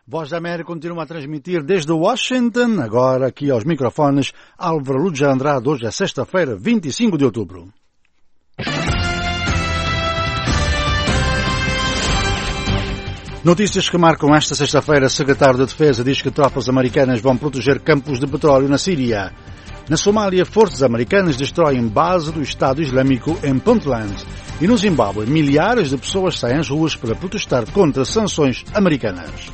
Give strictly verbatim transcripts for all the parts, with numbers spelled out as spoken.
Voz da América continua a transmitir desde Washington, agora aqui aos microfones, Álvaro Lúcia Andrade. Hoje é sexta-feira, vinte e cinco de outubro. Notícias que marcam esta sexta-feira. Secretário da Defesa diz que tropas americanas vão proteger campos de petróleo na Síria. Na Somália, forças americanas destroem base do Estado Islâmico em Puntland. E no Zimbábue, milhares de pessoas saem às ruas para protestar contra sanções americanas.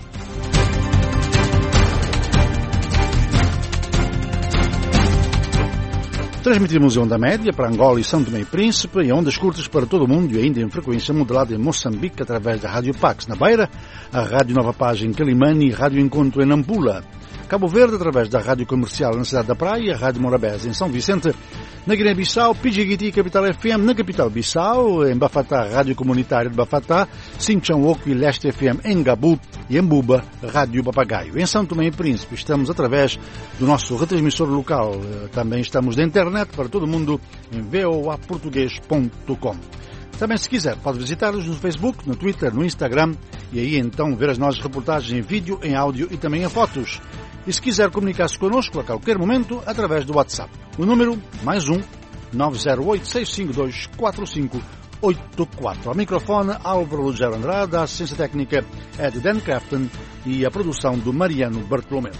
Transmitimos em onda média para Angola e São Tomé e Príncipe, em ondas curtas para todo o mundo e ainda em frequência modulada em Moçambique através da Rádio Pax na Beira, a Rádio Nova Paz em Quelimane e Rádio Encontro em Nampula. Cabo Verde através da Rádio Comercial na Cidade da Praia, a Rádio Morabeza em São Vicente, na Guiné-Bissau, Pidjiguiti Capital F M, na capital Bissau, em Bafatá, Rádio Comunitária de Bafatá, Sinchão-Oco e Leste F M em Gabu e em Buba, Rádio Papagaio. Em São Tomé e Príncipe estamos através do nosso retransmissor local. Também estamos na internet para todo o mundo em v o a português ponto com. Também, se quiser, pode visitar-nos no Facebook, no Twitter, no Instagram e aí então ver as nossas reportagens em vídeo, em áudio e também em fotos. E se quiser comunicar-se connosco a qualquer momento, através do WhatsApp. O número, mais um, nove zero oito, seis cinco dois, quatro cinco oito quatro. Ao microfone, Álvaro Lúcia Andrade, a assistência técnica é de Dan Crafton e a produção do Mariano Bartolomeu.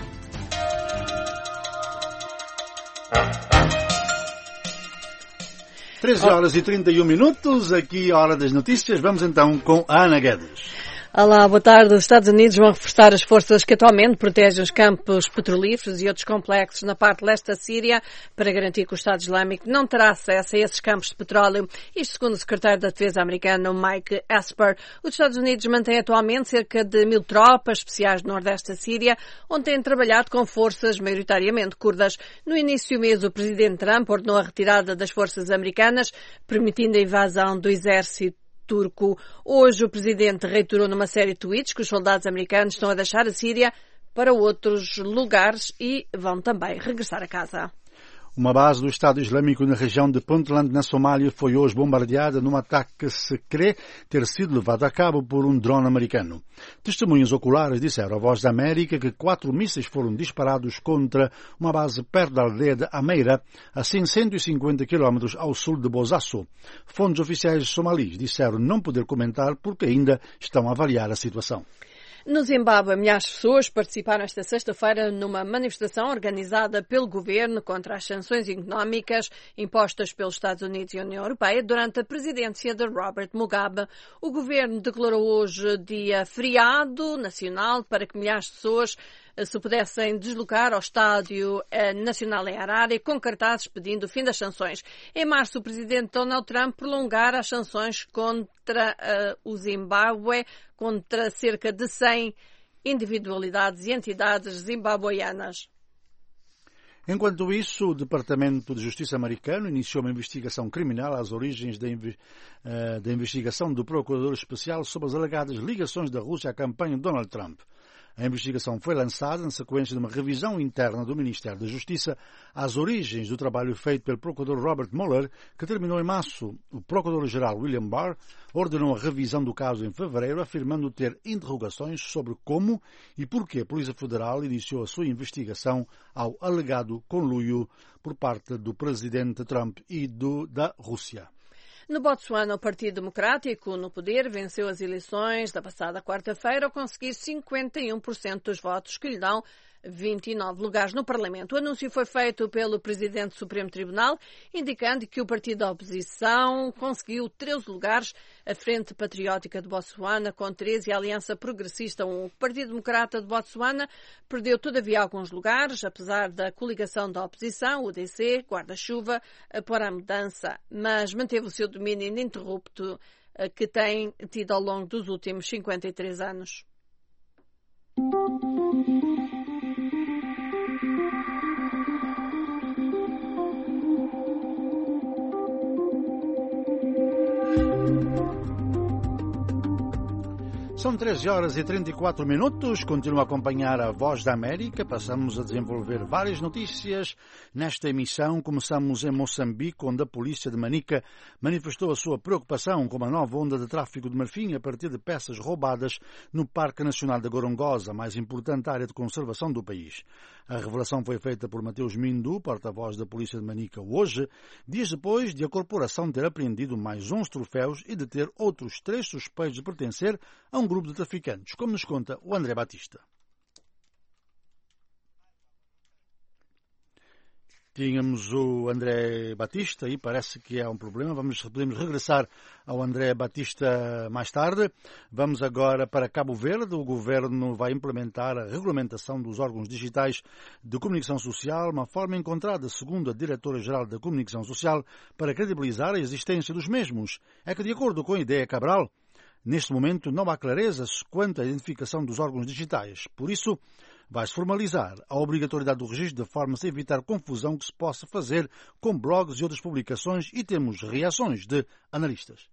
treze horas e trinta e um minutos, aqui a hora das notícias. Vamos então com a Ana Guedes. Olá, boa tarde. Os Estados Unidos vão reforçar as forças que atualmente protegem os campos petrolíferos e outros complexos na parte leste da Síria para garantir que o Estado Islâmico não terá acesso a esses campos de petróleo. Isto segundo o secretário da Defesa americano Mike Esper. Os Estados Unidos mantêm atualmente cerca de mil tropas especiais no nordeste da Síria, onde têm trabalhado com forças maioritariamente curdas. No início do mês, o presidente Trump ordenou a retirada das forças americanas, permitindo a invasão do exército turco. Hoje o presidente reiterou numa série de tweets que os soldados americanos estão a deixar a Síria para outros lugares e vão também regressar a casa. Uma base do Estado Islâmico na região de Puntland, na Somália, foi hoje bombardeada num ataque que se crê ter sido levado a cabo por um drone americano. Testemunhas oculares disseram à Voz da América que quatro mísseis foram disparados contra uma base perto da aldeia de Ameira, a cento e cinquenta quilómetros ao sul de Bosaso. Fontes oficiais somalis disseram não poder comentar porque ainda estão a avaliar a situação. No Zimbábue, milhares de pessoas participaram esta sexta-feira numa manifestação organizada pelo governo contra as sanções económicas impostas pelos Estados Unidos e a União Europeia durante a presidência de Robert Mugabe. O governo declarou hoje dia feriado nacional para que milhares de pessoas se pudessem deslocar ao Estádio Nacional em Harare com cartazes pedindo o fim das sanções. Em março, o presidente Donald Trump prolongara as sanções contra uh, o Zimbábue, contra cerca de cem individualidades e entidades zimbabueanas. Enquanto isso, o Departamento de Justiça americano iniciou uma investigação criminal às origens da, inv... uh, da investigação do Procurador Especial sobre as alegadas ligações da Rússia à campanha de Donald Trump. A investigação foi lançada na sequência de uma revisão interna do Ministério da Justiça às origens do trabalho feito pelo procurador Robert Mueller, que terminou em março. O procurador-geral William Barr ordenou a revisão do caso em fevereiro, afirmando ter interrogações sobre como e por que a Polícia Federal iniciou a sua investigação ao alegado conluio por parte do presidente Trump e do, da Rússia. No Botsuana, o Partido Democrático, no poder, venceu as eleições da passada quarta-feira ao conseguir cinquenta e um por cento dos votos que lhe dão vinte e nove lugares no Parlamento. O anúncio foi feito pelo Presidente do Supremo Tribunal, indicando que o partido da oposição conseguiu treze lugares, a Frente Patriótica de Botsuana com treze e a Aliança Progressista um. O Partido Democrata de Botsuana perdeu, todavia, alguns lugares, apesar da coligação da oposição, o D C, guarda-chuva, para a mudança, mas manteve o seu domínio ininterrupto que tem tido ao longo dos últimos cinquenta e três anos. São treze horas e trinta e quatro minutos. Continua a acompanhar a Voz da América. Passamos a desenvolver várias notícias. Nesta emissão, começamos em Moçambique, onde a polícia de Manica manifestou a sua preocupação com uma nova onda de tráfico de marfim a partir de peças roubadas no Parque Nacional da Gorongosa, a mais importante área de conservação do país. A revelação foi feita por Mateus Mindu, porta-voz da polícia de Manica, hoje, dias depois de a corporação ter apreendido mais onze troféus e de ter outros três suspeitos de pertencer a um grupo de traficantes, como nos conta o André Batista. Tínhamos o André Batista e parece que é um problema. Vamos, podemos regressar ao André Batista mais tarde. Vamos agora para Cabo Verde. O governo vai implementar a regulamentação dos órgãos digitais de comunicação social, uma forma encontrada, segundo a Diretora-Geral da Comunicação Social, para credibilizar a existência dos mesmos. É que, de acordo com a ideia Cabral, neste momento não há clareza quanto à identificação dos órgãos digitais. Por isso, vai-se formalizar a obrigatoriedade do registro de forma a evitar confusão que se possa fazer com blogs e outras publicações, e temos reações de analistas.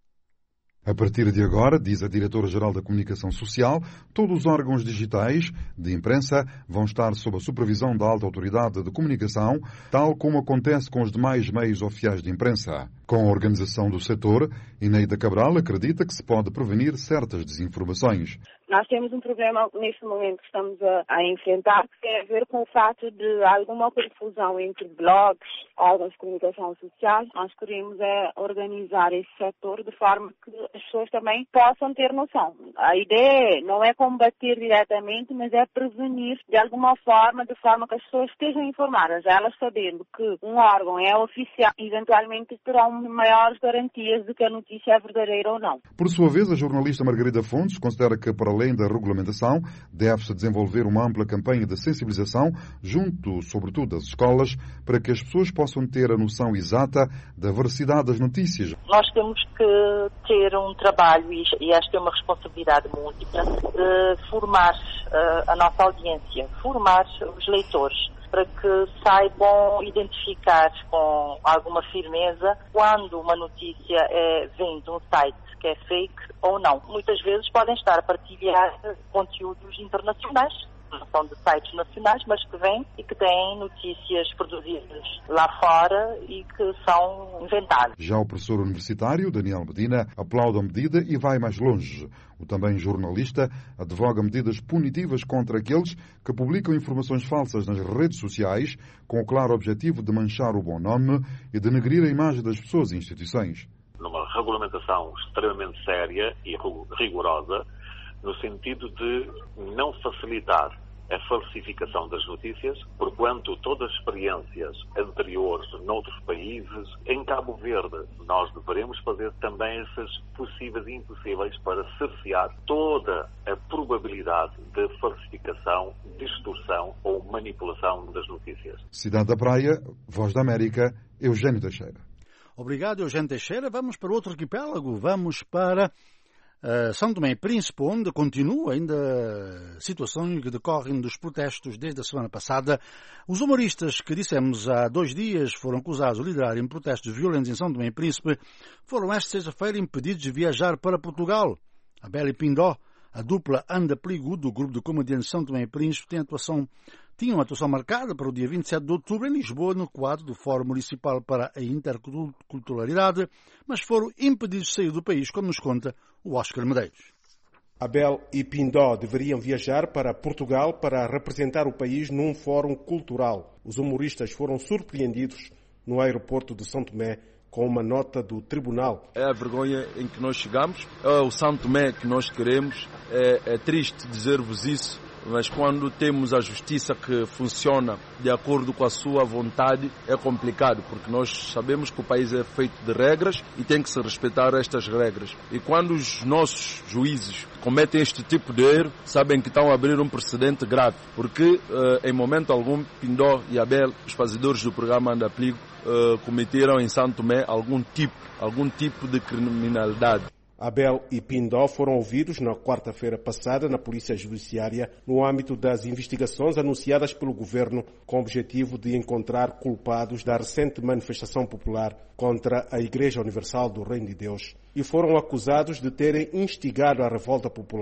A partir de agora, diz a Diretora-Geral da Comunicação Social, todos os órgãos digitais de imprensa vão estar sob a supervisão da Alta Autoridade de Comunicação, tal como acontece com os demais meios oficiais de imprensa. Com a organização do setor, Ineida Cabral acredita que se pode prevenir certas desinformações. Nós temos um problema neste momento que estamos a, a enfrentar, que tem a ver com o fato de alguma confusão entre blogs, órgãos de comunicação social. Nós queremos é organizar esse setor de forma que as pessoas também possam ter noção. A ideia não é combater diretamente, mas é prevenir de alguma forma, de forma que as pessoas estejam informadas, elas sabendo que um órgão é oficial, eventualmente terão maiores garantias de que a notícia é verdadeira ou não. Por sua vez, a jornalista Margarida Fontes considera que, para além da regulamentação, deve-se desenvolver uma ampla campanha de sensibilização junto, sobretudo, das escolas, para que as pessoas possam ter a noção exata da veracidade das notícias. Nós temos que ter um trabalho, e esta é uma responsabilidade múltipla, de formar uh, a nossa audiência, formar os leitores, para que saibam identificar com alguma firmeza quando uma notícia é, vem de um site que é fake ou não. Muitas vezes podem estar a partilhar conteúdos internacionais, não são de sites nacionais, mas que vêm e que têm notícias produzidas lá fora e que são inventadas. Já o professor universitário, Daniel Medina, aplaude a medida e vai mais longe. O também jornalista advoga medidas punitivas contra aqueles que publicam informações falsas nas redes sociais com o claro objetivo de manchar o bom nome e denegrir a imagem das pessoas e instituições. Numa regulamentação extremamente séria e rigorosa, no sentido de não facilitar a falsificação das notícias, porquanto todas as experiências anteriores noutros países, em Cabo Verde, nós deveremos fazer também essas possíveis e impossíveis para cercear toda a probabilidade de falsificação, distorção ou manipulação das notícias. Cidade da Praia, Voz da América, Eugênio Teixeira. Obrigado, Eugênio Teixeira. Vamos para outro arquipélago, vamos para Uh, São Tomé e Príncipe, onde continua ainda situações que decorrem dos protestos desde a semana passada. Os humoristas que dissemos há dois dias foram acusados de liderarem protestos violentos em São Tomé e Príncipe foram esta sexta-feira impedidos de viajar para Portugal. Abel e Pindó, a dupla Anda Pligu do grupo de comediantes São Tomé e Príncipe, tem atuação, tinham uma atuação marcada para o dia vinte e sete de outubro em Lisboa, no quadro do Fórum Municipal para a Interculturalidade, mas foram impedidos de sair do país, como nos conta o Oscar Medeiros. Abel e Pindó deveriam viajar para Portugal para representar o país num fórum cultural. Os humoristas foram surpreendidos no aeroporto de São Tomé com uma nota do tribunal. É a vergonha em que nós chegamos, é o São Tomé que nós queremos. É, é triste dizer-vos isso, mas quando temos a justiça que funciona de acordo com a sua vontade, é complicado, porque nós sabemos que o país é feito de regras e tem que se respeitar estas regras. E quando os nossos juízes cometem este tipo de erro, sabem que estão a abrir um precedente grave, porque em momento algum Pindó e Abel, os fazedores do programa Anda Pligu, cometeram em São Tomé algum tipo, algum tipo de criminalidade. Abel e Pindó foram ouvidos na quarta-feira passada na Polícia Judiciária no âmbito das investigações anunciadas pelo Governo com o objetivo de encontrar culpados da recente manifestação popular contra a Igreja Universal do Reino de Deus e foram acusados de terem instigado a revolta popular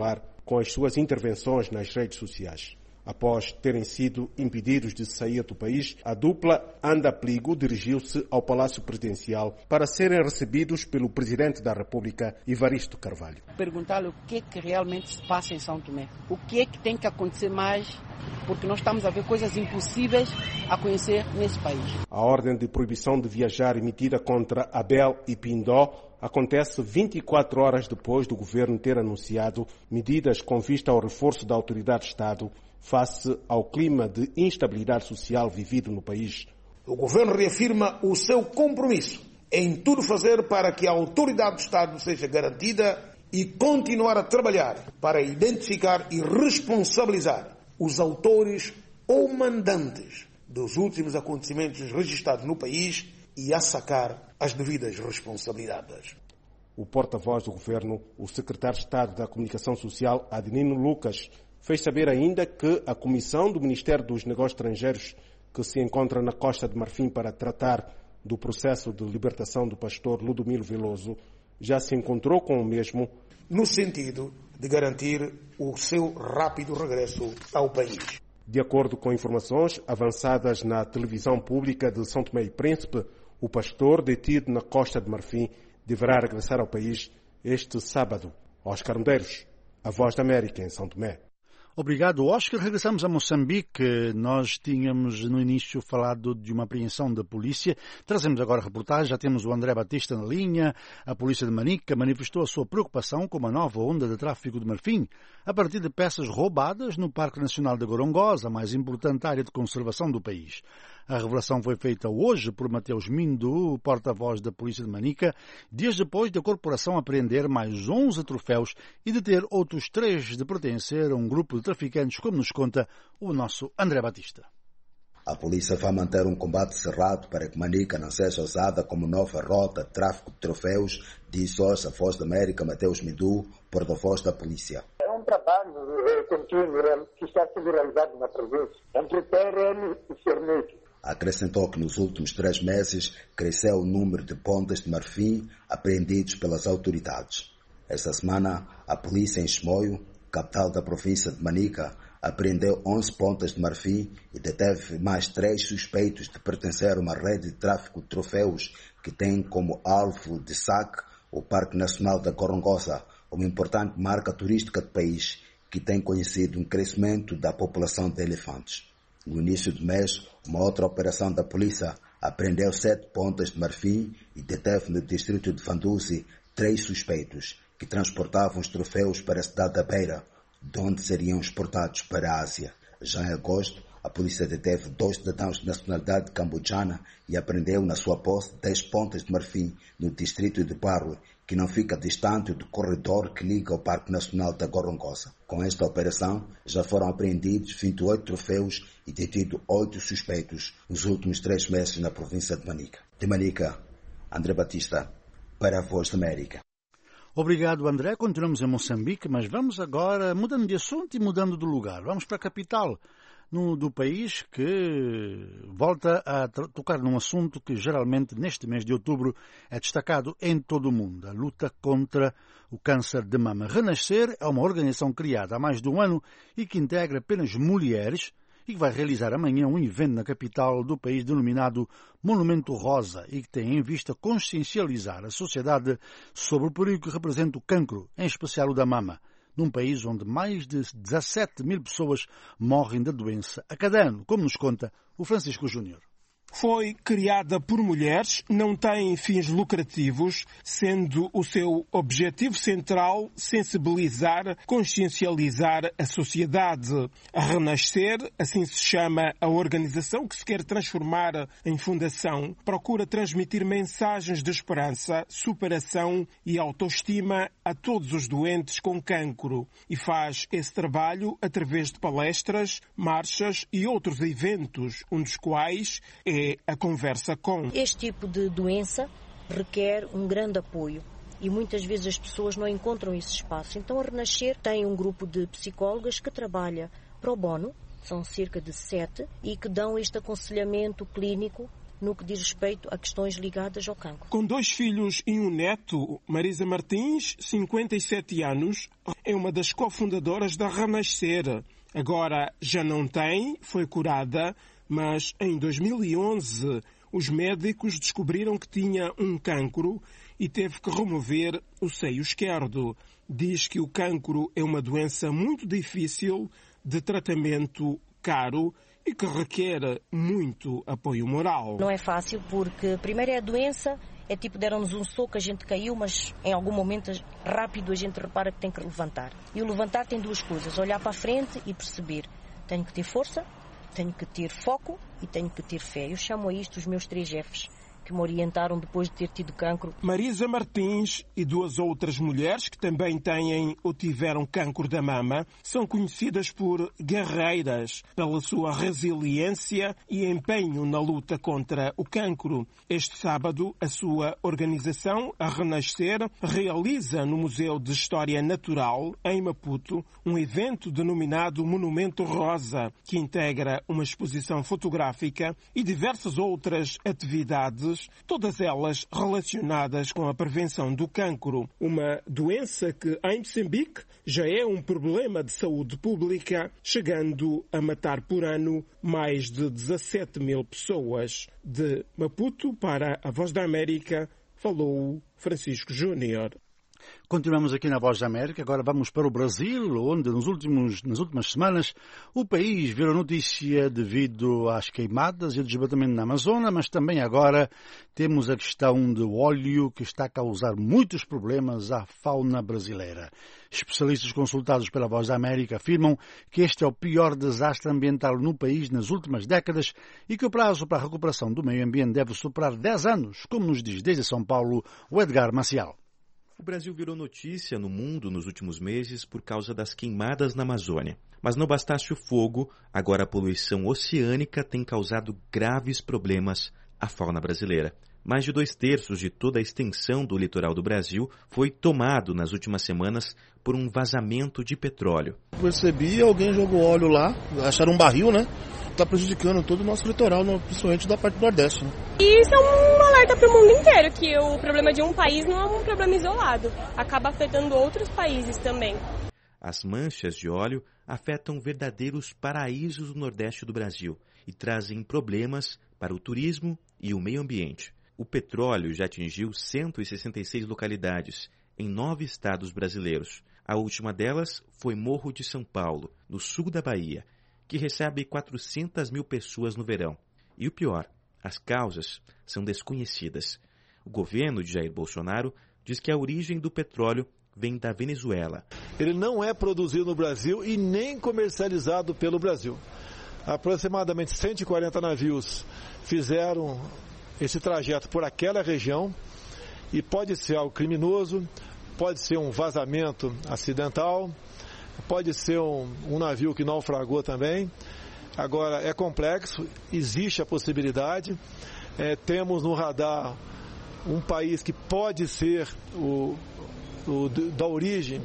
com as suas intervenções nas redes sociais. Após terem sido impedidos de sair do país, a dupla Anda Pligo dirigiu-se ao Palácio Presidencial para serem recebidos pelo Presidente da República, Evaristo Carvalho. Perguntar-lhe o que é que realmente se passa em São Tomé. O que é que tem que acontecer mais, porque nós estamos a ver coisas impossíveis a conhecer nesse país. A ordem de proibição de viajar emitida contra Abel e Pindó acontece vinte e quatro horas depois do governo ter anunciado medidas com vista ao reforço da autoridade de Estado face ao clima de instabilidade social vivido no país. O governo reafirma o seu compromisso em tudo fazer para que a autoridade do Estado seja garantida e continuar a trabalhar para identificar e responsabilizar os autores ou mandantes dos últimos acontecimentos registrados no país e a sacar as devidas responsabilidades. O porta-voz do governo, o secretário de Estado da Comunicação Social, Adelino Lucas, fez saber ainda que a comissão do Ministério dos Negócios Estrangeiros, que se encontra na Costa de Marfim para tratar do processo de libertação do pastor Ludomiro Veloso, já se encontrou com o mesmo no sentido de garantir o seu rápido regresso ao país. De acordo com informações avançadas na televisão pública de São Tomé e Príncipe, o pastor detido na Costa de Marfim deverá regressar ao país este sábado. Oscar Medeiros, a Voz da América em São Tomé. Obrigado, Oscar. Regressamos a Moçambique. Nós tínhamos no início falado de uma apreensão da polícia. Trazemos agora a reportagem. Já temos o André Batista na linha. A polícia de Manica manifestou a sua preocupação com uma nova onda de tráfico de marfim a partir de peças roubadas no Parque Nacional de Gorongosa, a mais importante área de conservação do país. A revelação foi feita hoje por Mateus Mindu, porta-voz da polícia de Manica, dias depois da corporação apreender mais onze troféus e deter outros três de pertencer a um grupo de traficantes, como nos conta o nosso André Batista. A polícia vai manter um combate cerrado para que Manica não seja usada como nova rota de tráfico de troféus, disse hoje a Voz da América Mateus Mindu, porta-voz da polícia. É um trabalho contínuo que está sendo realizado na província, entre P R M e Cernic. Acrescentou que nos últimos três meses cresceu o número de pontas de marfim apreendidos pelas autoridades. Esta semana, a polícia em Chimoio, capital da província de Manica, apreendeu onze pontas de marfim e deteve mais três suspeitos de pertencer a uma rede de tráfico de troféus que tem como alvo de saque o Parque Nacional da Gorongosa, uma importante marca turística do país que tem conhecido um crescimento da população de elefantes. No início do mês, uma outra operação da polícia apreendeu sete pontas de marfim e deteve no distrito de Fanduzi três suspeitos que transportavam os troféus para a cidade da Beira, de onde seriam exportados para a Ásia. Já em agosto, a polícia deteve dois cidadãos de nacionalidade cambodjana e apreendeu na sua posse dez pontas de marfim no distrito de Barro, que não fica distante do corredor que liga ao Parque Nacional da Gorongosa. Com esta operação, já foram apreendidos vinte e oito troféus e detido oito suspeitos nos últimos três meses na província de Manica. De Manica, André Batista, para a Voz da América. Obrigado, André. Continuamos em Moçambique, mas vamos agora, mudando de assunto e mudando de lugar. Vamos para a capital no, do país, que volta a tocar num assunto que geralmente neste mês de outubro é destacado em todo o mundo, a luta contra o câncer de mama. Renascer é uma organização criada há mais de um ano e que integra apenas mulheres e que vai realizar amanhã um evento na capital do país denominado Monumento Rosa e que tem em vista consciencializar a sociedade sobre o perigo que representa o cancro, em especial o da mama, num país onde mais de dezassete mil pessoas morrem da doença a cada ano, como nos conta o Francisco Júnior. Foi criada por mulheres, não tem fins lucrativos, sendo o seu objetivo central sensibilizar, consciencializar a sociedade. A Renascer, assim se chama a organização que se quer transformar em fundação, procura transmitir mensagens de esperança, superação e autoestima a todos os doentes com cancro e faz esse trabalho através de palestras, marchas e outros eventos, um dos quais é a conversa com. Este tipo de doença requer um grande apoio e muitas vezes as pessoas não encontram esse espaço. Então a Renascer tem um grupo de psicólogas que trabalha pro bono, são cerca de sete, e que dão este aconselhamento clínico no que diz respeito a questões ligadas ao cancro. Com dois filhos e um neto, Marisa Martins, cinquenta e sete anos, é uma das cofundadoras da Renascer. Agora já não tem, foi curada, mas em dois mil e onze os médicos descobriram que tinha um cancro e teve que remover o seio esquerdo. Diz que o cancro é uma doença muito difícil, de tratamento caro e que requer muito apoio moral. Não é fácil porque, primeiro, é a doença, é tipo deram-nos um soco, a gente caiu, mas em algum momento rápido a gente repara que tem que levantar. E o levantar tem duas coisas, olhar para a frente e perceber. Tenho que ter força, tenho que ter foco e tenho que ter fé. Eu chamo a isto os meus três Fs, que me orientaram depois de ter tido cancro. Marisa Martins e duas outras mulheres que também têm ou tiveram cancro da mama são conhecidas por guerreiras pela sua resiliência e empenho na luta contra o cancro. Este sábado, a sua organização, a Renascer, realiza no Museu de História Natural, em Maputo, um evento denominado Monumento Rosa, que integra uma exposição fotográfica e diversas outras atividades, todas elas relacionadas com a prevenção do cancro, uma doença que em Moçambique já é um problema de saúde pública, chegando a matar por ano mais de dezassete mil pessoas. De Maputo para a Voz da América, falou Francisco Júnior. Continuamos aqui na Voz da América, agora vamos para o Brasil, onde nos últimos, nas últimas semanas o país virou notícia devido às queimadas e ao desmatamento na Amazônia, mas também agora temos a questão do óleo que está a causar muitos problemas à fauna brasileira. Especialistas consultados pela Voz da América afirmam que este é o pior desastre ambiental no país nas últimas décadas e que o prazo para a recuperação do meio ambiente deve superar dez anos, como nos diz desde São Paulo o Edgar Maciel. O Brasil virou notícia no mundo nos últimos meses por causa das queimadas na Amazônia. Mas não bastasse o fogo, agora a poluição oceânica tem causado graves problemas à fauna brasileira. Mais de dois terços de toda a extensão do litoral do Brasil foi tomado nas últimas semanas por um vazamento de petróleo. Percebi, alguém jogou óleo lá, acharam um barril, né? Está prejudicando todo o nosso litoral, principalmente da parte do Nordeste. Né? E isso é um alerta para o mundo inteiro, que o problema de um país não é um problema isolado, acaba afetando outros países também. As manchas de óleo afetam verdadeiros paraísos do Nordeste do Brasil e trazem problemas para o turismo e o meio ambiente. O petróleo já atingiu cento e sessenta e seis localidades em nove estados brasileiros. A última delas foi Morro de São Paulo, no sul da Bahia, que recebe quatrocentas mil pessoas no verão. E o pior, as causas são desconhecidas. O governo de Jair Bolsonaro diz que a origem do petróleo vem da Venezuela. Ele não é produzido no Brasil e nem comercializado pelo Brasil. Aproximadamente cento e quarenta navios fizeram esse trajeto por aquela região e pode ser algo criminoso, pode ser um vazamento acidental, pode ser um, um navio que naufragou também. Agora, é complexo, existe a possibilidade. É, temos no radar um país que pode ser o, o da origem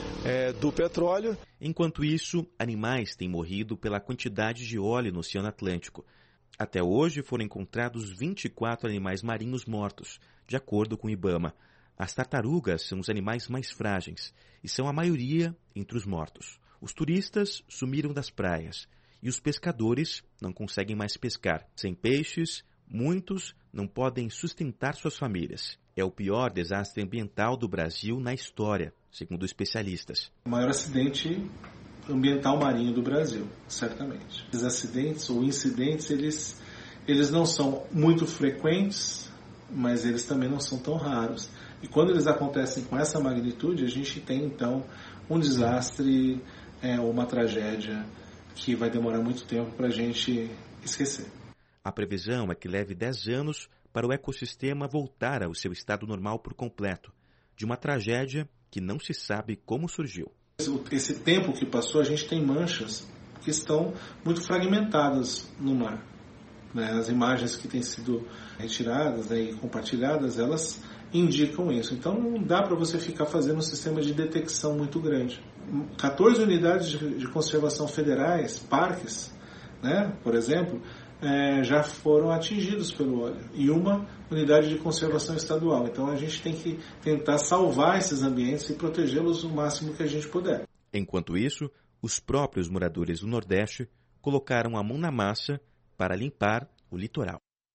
é, do petróleo. Enquanto isso, animais têm morrido pela quantidade de óleo no Oceano Atlântico. Até hoje foram encontrados vinte e quatro animais marinhos mortos, de acordo com o IBAMA. As tartarugas são os animais mais frágeis e são a maioria entre os mortos. Os turistas sumiram das praias e os pescadores não conseguem mais pescar. Sem peixes, muitos não podem sustentar suas famílias. É o pior desastre ambiental do Brasil na história, segundo especialistas. O maior acidente ambiental marinho do Brasil, certamente. Esses acidentes ou incidentes, eles, eles não são muito frequentes, mas eles também não são tão raros. E quando eles acontecem com essa magnitude, a gente tem, então, um desastre é, ou uma tragédia que vai demorar muito tempo para a gente esquecer. A previsão é que leve dez anos para o ecossistema voltar ao seu estado normal por completo, de uma tragédia que não se sabe como surgiu. Esse tempo que passou, a gente tem manchas que estão muito fragmentadas no mar. Né? As imagens que têm sido retiradas, né, e compartilhadas, elas indicam isso. Então não dá para você ficar fazendo um sistema de detecção muito grande. quatorze unidades de, de conservação federais, parques, né, por exemplo, é, já foram atingidos pelo óleo e uma unidade de conservação estadual. Então a gente tem que tentar salvar esses ambientes e protegê-los o máximo que a gente puder. Enquanto isso, os próprios moradores do Nordeste colocaram a mão na massa para limpar o litoral.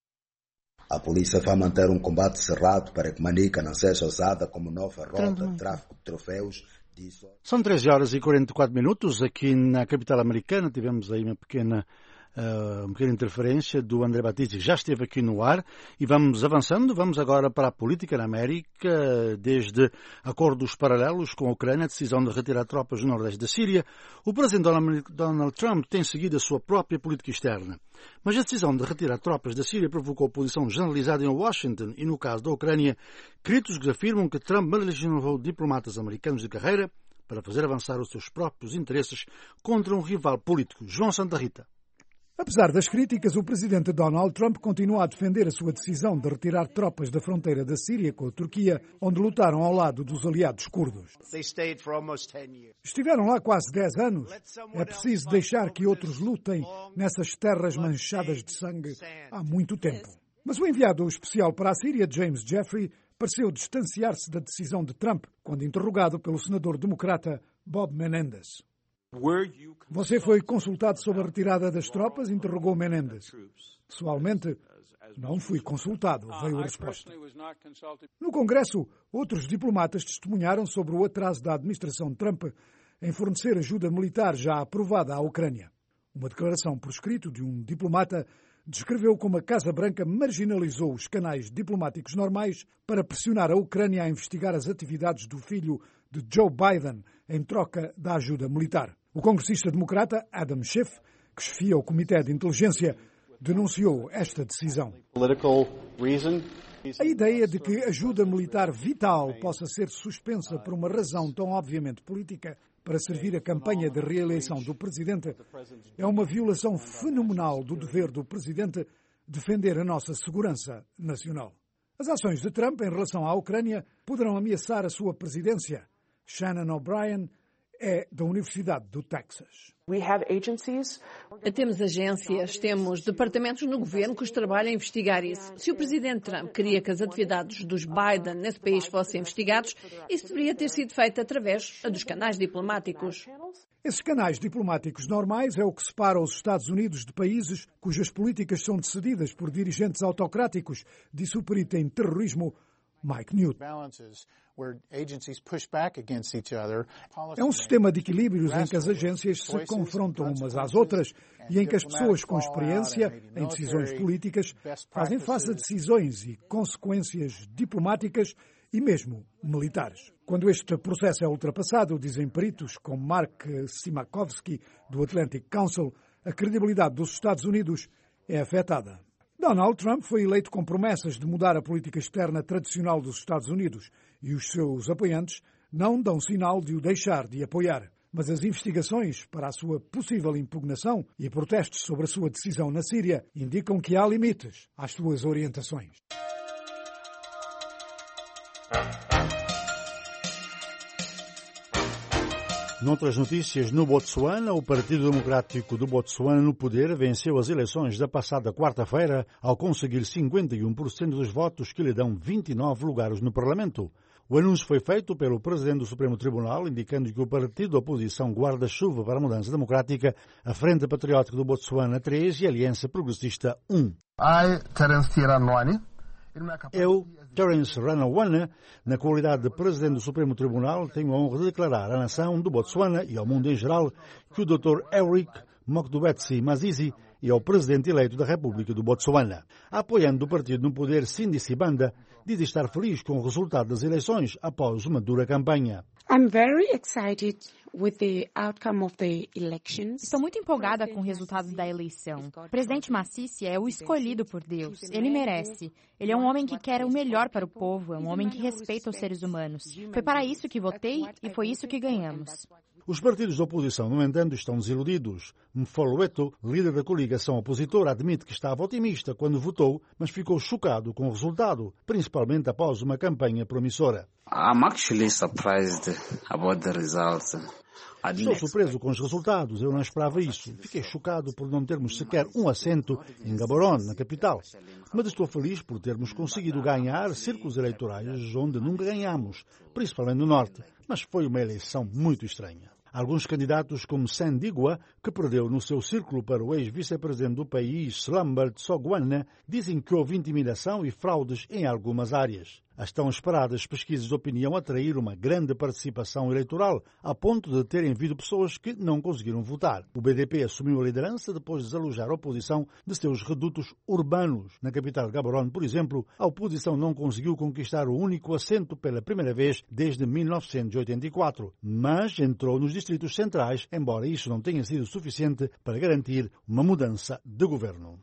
A polícia vai manter um combate cerrado para que Manica não seja usada como nova rota de tráfico de troféus. São treze horas e quarenta e quatro minutos aqui na capital americana. Tivemos aí uma pequena, uh, uma pequena interferência do André Batista, que já esteve aqui no ar. E vamos avançando. Vamos agora para a política na América. Desde acordos paralelos com a Ucrânia, a decisão de retirar tropas do nordeste da Síria, o presidente Donald Trump tem seguido a sua própria política externa. Mas a decisão de retirar tropas da Síria provocou oposição generalizada em Washington e, no caso da Ucrânia, críticos afirmam que Trump marginalizou diplomatas americanos de carreira para fazer avançar os seus próprios interesses contra um rival político. João Santa Rita. Apesar das críticas, o presidente Donald Trump continua a defender a sua decisão de retirar tropas da fronteira da Síria com a Turquia, onde lutaram ao lado dos aliados curdos. Estiveram lá quase dez anos. É preciso deixar que outros lutem nessas terras manchadas de sangue há muito tempo. Mas o enviado especial para a Síria, James Jeffrey, pareceu distanciar-se da decisão de Trump, quando interrogado pelo senador democrata Bob Menendez. Você foi consultado sobre a retirada das tropas? Interrogou Menendez. Pessoalmente, não fui consultado, veio a resposta. No Congresso, outros diplomatas testemunharam sobre o atraso da administração de Trump em fornecer ajuda militar já aprovada à Ucrânia. Uma declaração por escrito de um diplomata descreveu como a Casa Branca marginalizou os canais diplomáticos normais para pressionar a Ucrânia a investigar as atividades do filho de Joe Biden em troca da ajuda militar. O congressista democrata Adam Schiff, que chefia o Comitê de Inteligência, denunciou esta decisão. A ideia de que ajuda militar vital possa ser suspensa por uma razão tão obviamente política para servir a campanha de reeleição do presidente é uma violação fenomenal do dever do presidente defender a nossa segurança nacional. As ações de Trump em relação à Ucrânia poderão ameaçar a sua presidência. Shannon O'Brien é da Universidade do Texas. Temos agências, temos departamentos no governo que trabalham a investigar isso. Se o presidente Trump queria que as atividades dos Biden nesse país fossem investigados, isso deveria ter sido feito através dos canais diplomáticos. Esses canais diplomáticos normais é o que separa os Estados Unidos de países cujas políticas são decididas por dirigentes autocráticos, disse o perito em terrorismo Mike Newt. É um sistema de equilíbrios em que as agências se confrontam umas às outras e em que as pessoas com experiência em decisões políticas fazem face a decisões e consequências diplomáticas e mesmo militares. Quando este processo é ultrapassado, dizem peritos como Mark Simakovsky, do Atlantic Council, a credibilidade dos Estados Unidos é afetada. Donald Trump foi eleito com promessas de mudar a política externa tradicional dos Estados Unidos e os seus apoiantes não dão sinal de o deixar de apoiar. Mas as investigações para a sua possível impugnação e protestos sobre a sua decisão na Síria indicam que há limites às suas orientações. Noutras notícias, no Botsuana, o Partido Democrático do Botsuana no poder venceu as eleições da passada quarta-feira ao conseguir cinquenta e um por cento dos votos que lhe dão vinte e nove lugares no Parlamento. O anúncio foi feito pelo Presidente do Supremo Tribunal, indicando que o partido da oposição guarda-chuva para a mudança democrática, a Frente Patriótica do Botsuana três e a Aliança Progressista um. I, Terence Tiranoani. Eu, Terence Ranawani, na qualidade de Presidente do Supremo Tribunal, tenho a honra de declarar à nação do Botsuana e ao mundo em geral que o doutor Eric Mokdubetsi Mazizi é o Presidente eleito da República do Botsuana. Apoiando o partido no poder, Cindy Sibanda diz estar feliz com o resultado das eleições após uma dura campanha. I'm very excited with the outcome of the elections. Estou muito empolgada com o resultado da eleição. O presidente Massisi é o escolhido por Deus. Ele merece. Ele é um homem que quer o melhor para o povo, é um homem que respeita os seres humanos. Foi para isso que votei e foi isso que ganhamos. Os partidos da oposição, no entanto, estão desiludidos. Mfoloeto, líder da coligação opositora, admite que estava otimista quando votou, mas ficou chocado com o resultado, principalmente após uma campanha promissora. I'm actually surprised about the results. Estou surpreso com os resultados, eu não esperava isso. Fiquei chocado por não termos sequer um assento em Gaborone, na capital. Mas estou feliz por termos conseguido ganhar círculos eleitorais onde nunca ganhamos, principalmente no Norte. Mas foi uma eleição muito estranha. Alguns candidatos, como Sandigua, que perdeu no seu círculo para o ex-vice-presidente do país, Lambert Sogwana, dizem que houve intimidação e fraudes em algumas áreas. As tão esperadas pesquisas de opinião atraíram uma grande participação eleitoral, a ponto de terem havido pessoas que não conseguiram votar. O B D P assumiu a liderança depois de desalojar a oposição de seus redutos urbanos. Na capital Gaborone, por exemplo, a oposição não conseguiu conquistar o único assento pela primeira vez desde mil novecentos e oitenta e quatro, mas entrou nos distritos centrais, embora isso não tenha sido suficiente para garantir uma mudança de governo.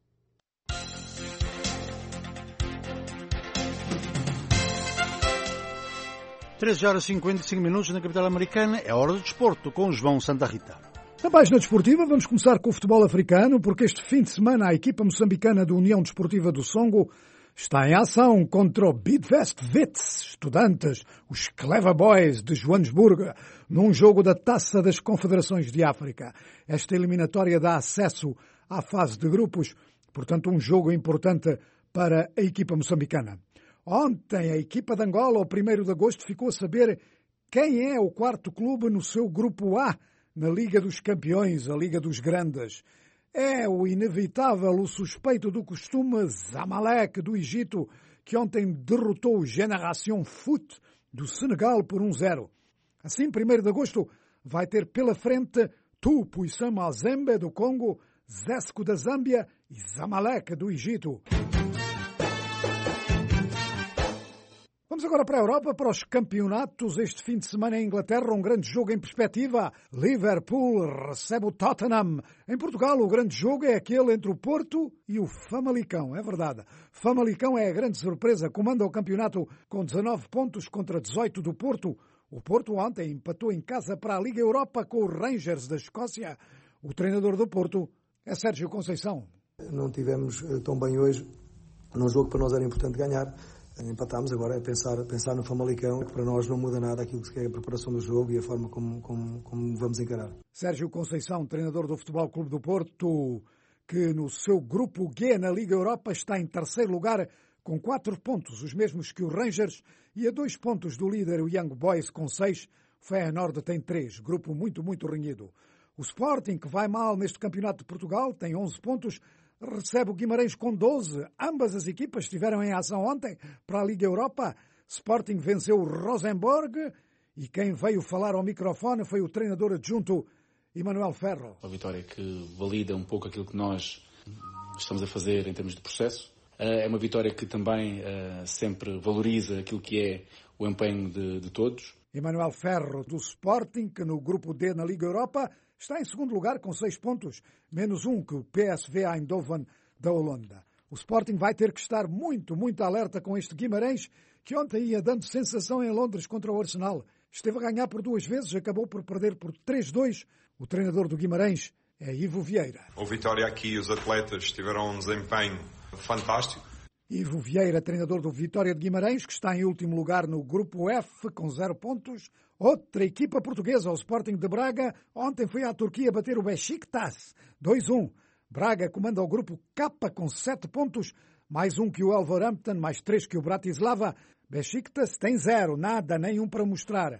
treze horas e cinquenta e cinco minutos na capital americana. É hora do desporto com João Santa Rita. Na página desportiva vamos começar com o futebol africano, porque este fim de semana a equipa moçambicana da União Desportiva do Songo está em ação contra o Bidvest Wits, estudantes, os Clever Boys de Joanesburgo, num jogo da Taça das Confederações de África. Esta eliminatória dá acesso à fase de grupos, portanto um jogo importante para a equipa moçambicana. Ontem, a equipa de Angola, ao primeiro de agosto, ficou a saber quem é o quarto clube no seu Grupo A, na Liga dos Campeões, a Liga dos Grandes. É o inevitável, o suspeito do costume, Zamalek, do Egito, que ontem derrotou o Génération Foot do Senegal por um zero. Assim, primeiro de agosto, vai ter pela frente Tupuisam Mazembe, do Congo, Zesco da Zâmbia e Zamalek, do Egito. Vamos agora para a Europa, para os campeonatos. Este fim de semana em Inglaterra, um grande jogo em perspectiva. Liverpool recebe o Tottenham. Em Portugal, o grande jogo é aquele entre o Porto e o Famalicão. É verdade. Famalicão é a grande surpresa. Comanda o campeonato com dezanove pontos contra dezoito do Porto. O Porto ontem empatou em casa para a Liga Europa com os Rangers da Escócia. O treinador do Porto é Sérgio Conceição. Não tivemos tão bem hoje num jogo que para nós era importante ganhar. Empatámos, agora é pensar, pensar no Famalicão, que para nós não muda nada aquilo que é a preparação do jogo e a forma como, como, como vamos encarar. Sérgio Conceição, treinador do Futebol Clube do Porto, que no seu grupo G na Liga Europa está em terceiro lugar com quatro pontos, os mesmos que o Rangers, e a dois pontos do líder, o Young Boys, com seis. O Feyenoord tem três, grupo muito, muito renhido. O Sporting, que vai mal neste Campeonato de Portugal, tem onze pontos, recebe o Guimarães com doze. Ambas as equipas estiveram em ação ontem para a Liga Europa. Sporting venceu o Rosenborg e quem veio falar ao microfone foi o treinador adjunto Emanuel Ferro. Uma vitória que valida um pouco aquilo que nós estamos a fazer em termos de processo. É uma vitória que também sempre valoriza aquilo que é o empenho de, de todos. Emanuel Ferro, do Sporting, que no grupo D na Liga Europa está em segundo lugar com seis pontos, menos um que o P S V Eindhoven da Holanda. O Sporting vai ter que estar muito, muito alerta com este Guimarães, que ontem ia dando sensação em Londres contra o Arsenal. Esteve a ganhar por duas vezes, acabou por perder por três a dois. O treinador do Guimarães é Ivo Vieira. O Vitória aqui, os atletas tiveram um desempenho fantástico. Ivo Vieira, treinador do Vitória de Guimarães, que está em último lugar no grupo F com zero pontos. Outra equipa portuguesa, o Sporting de Braga, ontem foi à Turquia bater o Beşiktaş, dois a um. Braga comanda o grupo K com sete pontos, mais um que o Wolverhampton, mais três que o Bratislava. Beşiktaş tem zero, nada, nenhum para mostrar.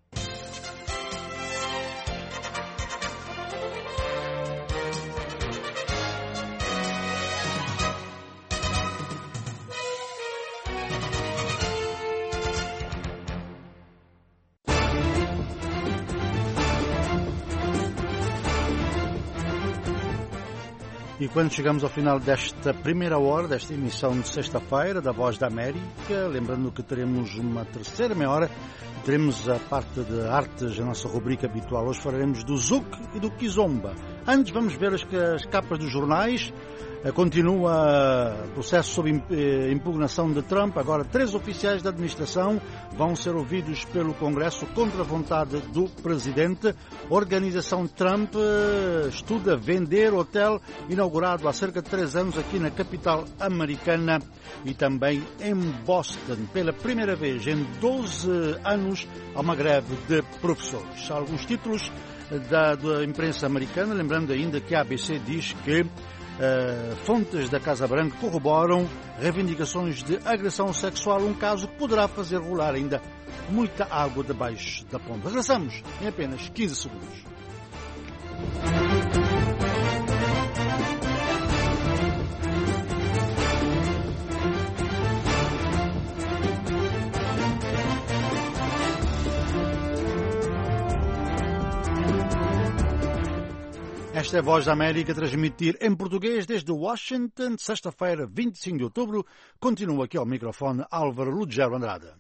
E quando chegamos ao final desta primeira hora, desta emissão de sexta-feira da Voz da América, lembrando que teremos uma terceira meia hora, teremos a parte de artes, a nossa rubrica habitual. Hoje falaremos do Zouk e do Kizomba. Antes vamos ver as, as capas dos jornais. Continua o processo sob impugnação de Trump. Agora, três oficiais da administração vão ser ouvidos pelo Congresso contra a vontade do presidente. A organização Trump estuda vender hotel inaugurado há cerca de três anos aqui na capital americana e também em Boston. Pela primeira vez em doze anos, há uma greve de professores. Alguns títulos da, da imprensa americana, lembrando ainda que a A B C diz que Uh, fontes da Casa Branca corroboram reivindicações de agressão sexual, um caso que poderá fazer rolar ainda muita água debaixo da ponte. Regressamos em apenas quinze segundos. Esta é a Voz da América, transmitir em português desde Washington, sexta-feira, vinte e cinco de outubro. Continua aqui ao microfone Álvaro Lugero Andrade.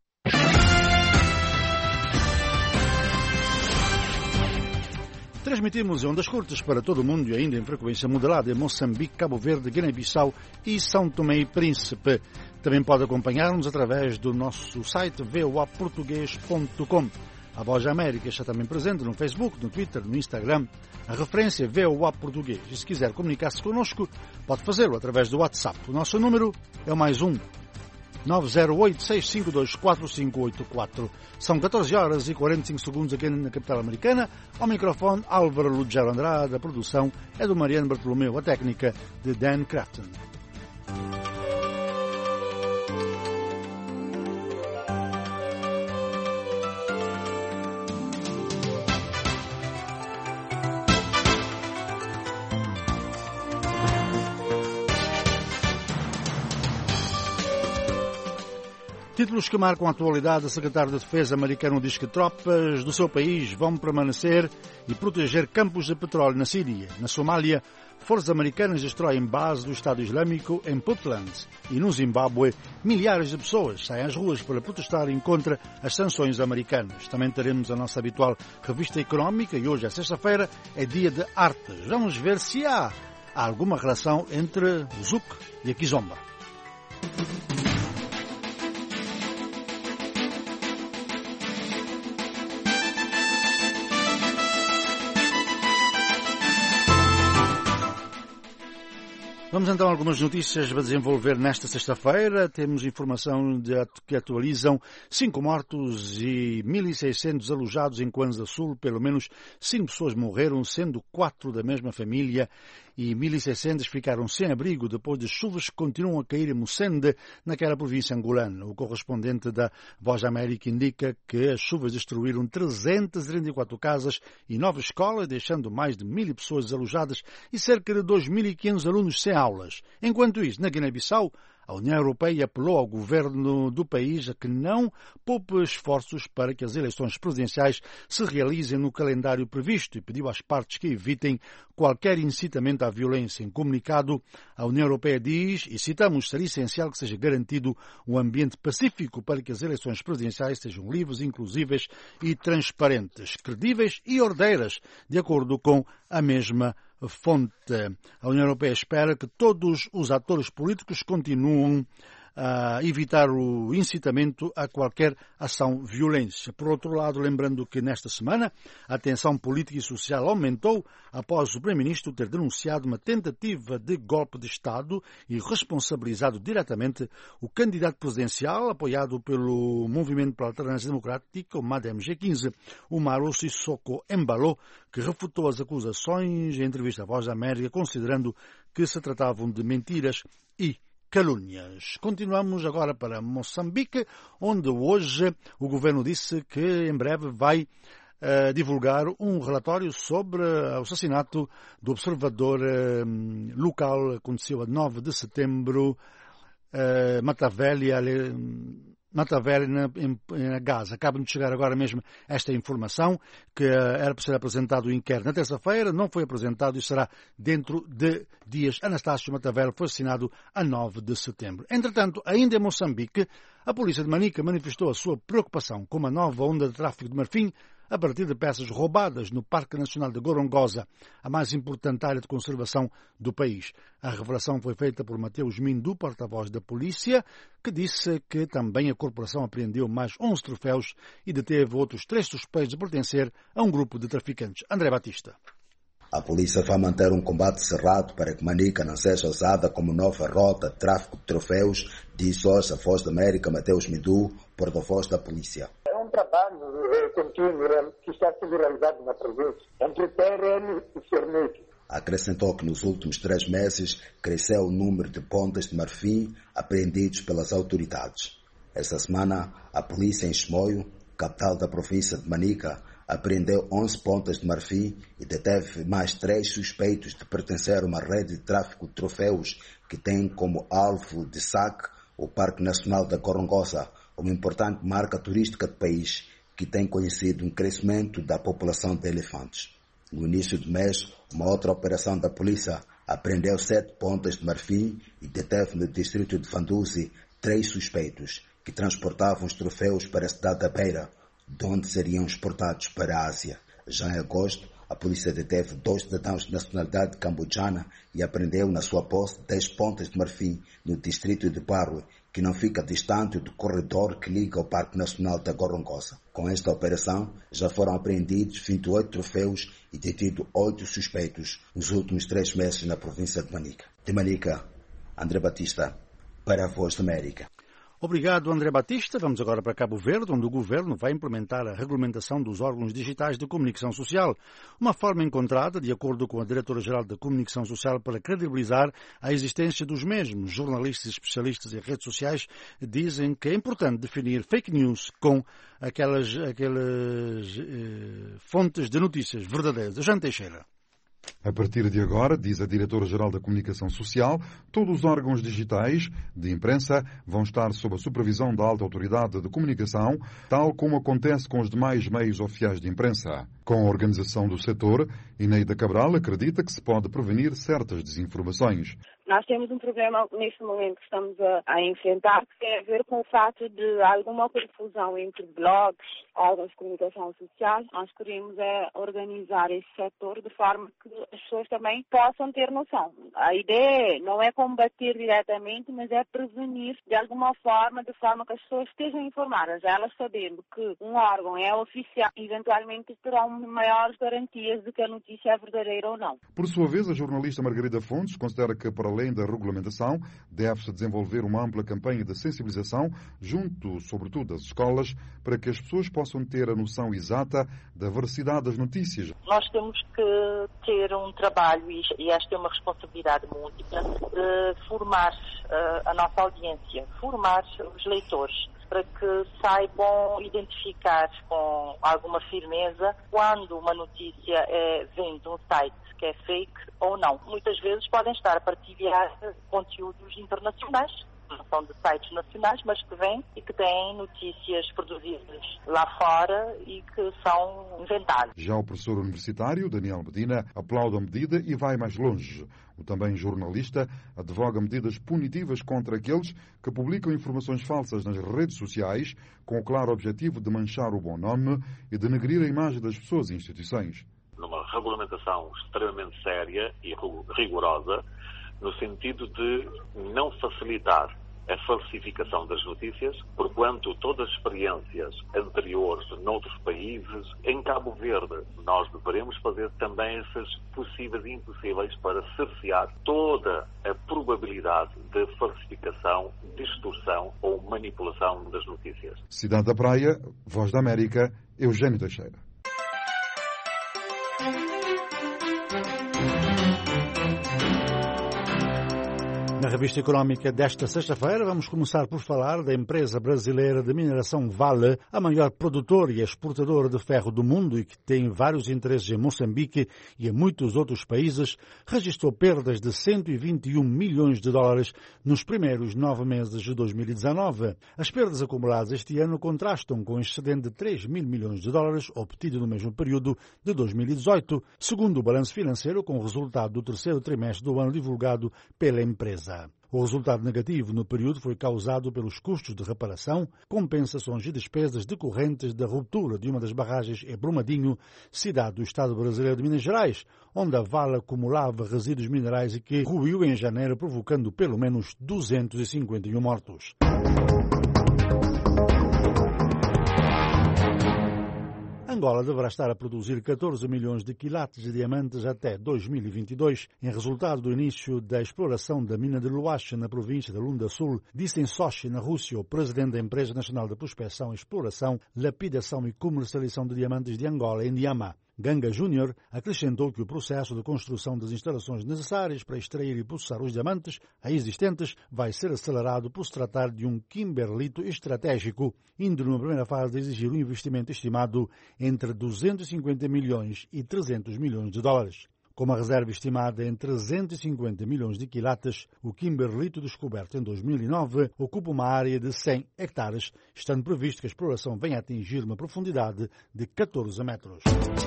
Transmitimos em ondas curtas para todo o mundo e ainda em frequência modulada em Moçambique, Cabo Verde, Guiné-Bissau e São Tomé e Príncipe. Também pode acompanhar-nos através do nosso site v o a português ponto com. A Voz da América está também presente no Facebook, no Twitter, no Instagram. A referência V O A Português. E se quiser comunicar-se connosco, pode fazê-lo através do WhatsApp. O nosso número é o mais um nove zero oito, seis cinco dois, quatro cinco oito quatro. São catorze horas e quarenta e cinco segundos aqui na capital americana. Ao microfone, Álvaro Lugero Andrade. A produção é do Mariano Bartolomeu. A técnica de Dan Crafton. Títulos que marcam a atualidade. O secretário de Defesa americano diz que tropas do seu país vão permanecer e proteger campos de petróleo na Síria. Na Somália, forças americanas destroem base do Estado Islâmico em Puntland. E no Zimbábue, milhares de pessoas saem às ruas para protestarem contra as sanções americanas. Também teremos a nossa habitual revista económica e hoje é sexta-feira, é dia de artes. Vamos ver se há alguma relação entre o Zouk e a Kizomba. Vamos então a algumas notícias para desenvolver nesta sexta-feira. Temos informação de, que atualizam cinco mortos e mil e seiscentos alojados em Kwanza Sul. Pelo menos cinco pessoas morreram, sendo quatro da mesma família, e mil e seiscentos ficaram sem abrigo depois de chuvas que continuam a cair em Moçambique, naquela província angolana. O correspondente da Voz da América indica que as chuvas destruíram trezentas e trinta e quatro casas e nove escolas, deixando mais de mil pessoas desalojadas e cerca de dois mil e quinhentos alunos sem aulas. Enquanto isso, na Guiné-Bissau, a União Europeia apelou ao governo do país a que não poupe esforços para que as eleições presidenciais se realizem no calendário previsto e pediu às partes que evitem qualquer incitamento à violência. Em comunicado, a União Europeia diz, e citamos, seria essencial que seja garantido um ambiente pacífico para que as eleições presidenciais sejam livres, inclusíveis e transparentes, credíveis e ordeiras, de acordo com a mesma fonte. A União Europeia espera que todos os atores políticos continuem a evitar o incitamento a qualquer ação violência. Por outro lado, lembrando que nesta semana a tensão política e social aumentou após o Primeiro-Ministro ter denunciado uma tentativa de golpe de Estado e responsabilizado diretamente o candidato presidencial apoiado pelo Movimento para a Alternância Democrática, o M A D M G quinze, Umaro Sissoko Embalo, que refutou as acusações em entrevista à Voz da América, considerando que se tratavam de mentiras e calúnias. Continuamos agora para Moçambique, onde hoje o governo disse que em breve vai uh, divulgar um relatório sobre o assassinato do observador uh, local. Aconteceu a nove de setembro, uh, Matavelli, Matavelli na, em, em Gaza. Acaba de chegar agora mesmo esta informação, que uh, era para ser apresentado o inquérito na terça-feira, não foi apresentado e será dentro de dias. Anastácio Matavelli foi assassinado a nove de setembro. Entretanto, ainda em Moçambique, a polícia de Manica manifestou a sua preocupação com uma nova onda de tráfico de marfim a partir de peças roubadas no Parque Nacional de Gorongosa, a mais importante área de conservação do país. A revelação foi feita por Mateus Mindu, porta-voz da polícia, que disse que também a corporação apreendeu mais onze troféus e deteve outros três suspeitos de pertencer a um grupo de traficantes. André Batista. A polícia vai manter um combate cerrado para que Manica não seja usada como nova rota de tráfico de troféus, diz hoje a Voz da América Mateus Mindu, porta-voz da polícia. É um trabalho é, contínuo que está sendo realizado na província, entre P R N e Cernic. Acrescentou que nos últimos três meses cresceu o número de pontas de marfim apreendidos pelas autoridades. Esta semana, a polícia em Chimoio, capital da província de Manica, apreendeu onze pontas de marfim e deteve mais três suspeitos de pertencer a uma rede de tráfico de troféus que tem como alvo de saque o Parque Nacional da Gorongosa, uma importante marca turística do país que tem conhecido um crescimento da população de elefantes. No início do mês, uma outra operação da polícia apreendeu sete pontas de marfim e deteve no distrito de Vanduzi três suspeitos que transportavam os troféus para a cidade da Beira, de onde seriam exportados para a Ásia. Já em agosto, a polícia deteve dois cidadãos de nacionalidade cambodjana e apreendeu na sua posse dez pontas de marfim no distrito de Barwe, que não fica distante do corredor que liga ao Parque Nacional da Gorongosa. Com esta operação, já foram apreendidos vinte e oito troféus e detido oito suspeitos nos últimos três meses na província de Manica. De Manica, André Batista, para a Voz da América. Obrigado, André Batista. Vamos agora para Cabo Verde, onde o Governo vai implementar a regulamentação dos órgãos digitais de comunicação social. Uma forma encontrada, de acordo com a Diretora-Geral da Comunicação Social, para credibilizar a existência dos mesmos. Jornalistas e especialistas em redes sociais dizem que é importante definir fake news com aquelas, aquelas eh, fontes de notícias verdadeiras. Jean Teixeira. A partir de agora, diz a Diretora-Geral da Comunicação Social, todos os órgãos digitais de imprensa vão estar sob a supervisão da Alta Autoridade de Comunicação, tal como acontece com os demais meios oficiais de imprensa. Com a organização do setor, Ineida Cabral acredita que se pode prevenir certas desinformações. Nós temos um problema neste momento que estamos a, a enfrentar, que tem a ver com o fato de alguma confusão entre blogs, órgãos de comunicação social. Nós queremos é organizar esse setor de forma que as pessoas também possam ter noção. A ideia não é combater diretamente, mas é prevenir de alguma forma, de forma que as pessoas estejam informadas, elas sabendo que um órgão é oficial, eventualmente terão maiores garantias de que a notícia é verdadeira ou não. Por sua vez, a jornalista Margarida Fontes considera que, para além da regulamentação, deve-se desenvolver uma ampla campanha de sensibilização junto, sobretudo, das escolas, para que as pessoas possam ter a noção exata da veracidade das notícias. Nós temos que ter um trabalho, e esta é uma responsabilidade múltipla, de formar uh, a nossa audiência, formar os leitores, para que saibam identificar com alguma firmeza quando uma notícia é, vem de um site que é fake ou não. Muitas vezes podem estar a partilhar conteúdos internacionais, não são de sites nacionais, mas que vêm e que têm notícias produzidas lá fora e que são inventadas. Já o professor universitário Daniel Medina aplaude a medida e vai mais longe. O também jornalista advoga medidas punitivas contra aqueles que publicam informações falsas nas redes sociais com o claro objetivo de manchar o bom nome e denegrir a imagem das pessoas e instituições. Numa regulamentação extremamente séria e rigorosa, no sentido de não facilitar a falsificação das notícias, porquanto todas as experiências anteriores noutros países, em Cabo Verde, nós deveremos fazer também essas possíveis e impossíveis para cercear toda a probabilidade de falsificação, distorção ou manipulação das notícias. Cidade da Praia, Voz da América, Eugênio Teixeira. Na revista económica desta sexta-feira, vamos começar por falar da empresa brasileira de mineração Vale, a maior produtora e exportadora de ferro do mundo e que tem vários interesses em Moçambique e em muitos outros países, registrou perdas de cento e vinte e um milhões de dólares nos primeiros nove meses de dois mil e dezanove. As perdas acumuladas este ano contrastam com o excedente de três mil milhões de dólares obtido no mesmo período de dois mil e dezoito, segundo o balanço financeiro com o resultado do terceiro trimestre do ano divulgado pela empresa. Terra. O resultado negativo no período foi causado pelos custos de reparação, compensações e despesas decorrentes da ruptura de uma das barragens em Brumadinho, cidade do estado brasileiro de Minas Gerais, onde a vala acumulava resíduos minerais e que ruiu em janeiro, provocando pelo menos duzentos e cinquenta e um mortos. Angola deverá estar a produzir catorze milhões de quilates de diamantes até dois mil e vinte e dois, em resultado do início da exploração da mina de Luache, na província de Lunda Sul, disse em Sochi, na Rússia, o presidente da Empresa Nacional de Prospecção, Exploração, Lapidação e Comercialização de Diamantes de Angola, Indiama. Ganga Júnior acrescentou que o processo de construção das instalações necessárias para extrair e processar os diamantes existentes vai ser acelerado por se tratar de um kimberlito estratégico, indo numa primeira fase a exigir um investimento estimado entre duzentos e cinquenta milhões e trezentos milhões de dólares. Com uma reserva estimada em trezentos e cinquenta milhões de quilates, o kimberlito descoberto em dois mil e nove ocupa uma área de cem hectares, estando previsto que a exploração venha a atingir uma profundidade de catorze metros.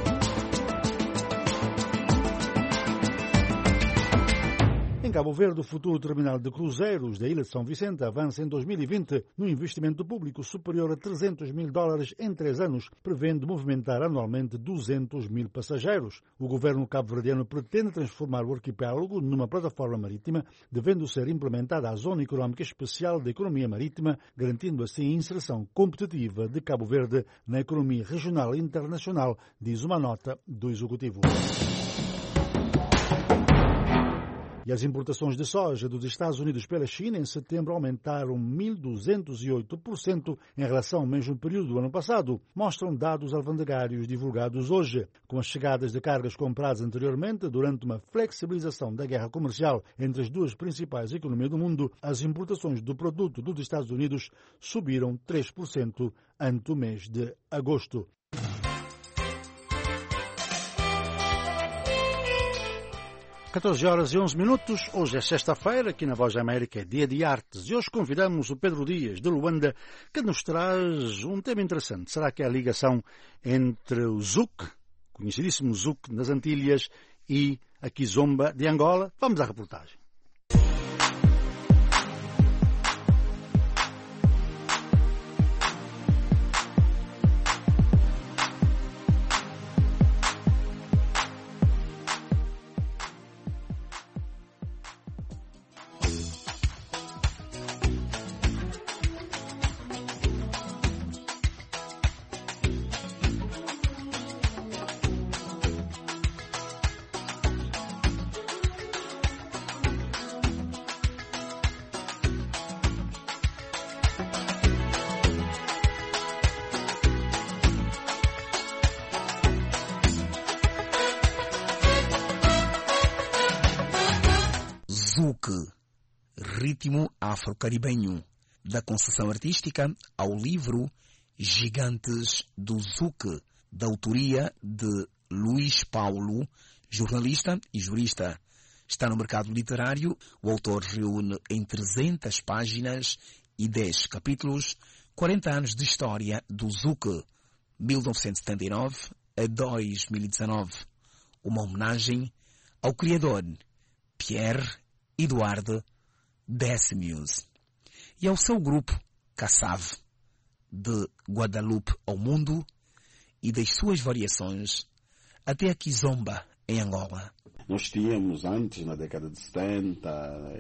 Em Cabo Verde, o futuro terminal de cruzeiros da Ilha de São Vicente avança em dois mil e vinte num investimento público superior a trezentos mil dólares em três anos, prevendo movimentar anualmente duzentos mil passageiros. O governo cabo-verdiano pretende transformar o arquipélago numa plataforma marítima, devendo ser implementada a Zona Económica Especial da Economia Marítima, garantindo assim a inserção competitiva de Cabo Verde na economia regional e internacional, diz uma nota do Executivo. E as importações de soja dos Estados Unidos pela China em setembro aumentaram mil duzentos e oito por cento em relação ao mesmo período do ano passado, mostram dados alfandegários divulgados hoje. Com as chegadas de cargas compradas anteriormente, durante uma flexibilização da guerra comercial entre as duas principais economias do mundo, as importações do produto dos Estados Unidos subiram três por cento ante o mês de agosto. catorze horas e onze minutos, hoje é sexta-feira, aqui na Voz da América é dia de artes e hoje convidamos o Pedro Dias, de Luanda, que nos traz um tema interessante. Será que é a ligação entre o zouk, conhecidíssimo zouk nas Antilhas, e a kizomba de Angola? Vamos à reportagem. Zouk, ritmo afro-caribenho, da concessão artística ao livro Gigantes do Zouk, da autoria de Luís Paulo, jornalista e jurista. Está no mercado literário, o autor reúne em trezentas páginas e dez capítulos quarenta anos de história do Zouk, mil novecentos e setenta e nove a dois mil e dezanove, uma homenagem ao criador Pierre Edouard Décimius e ao seu grupo Kassav, de Guadalupe ao mundo e das suas variações até a kizomba em Angola. Nós tínhamos antes, na década de setenta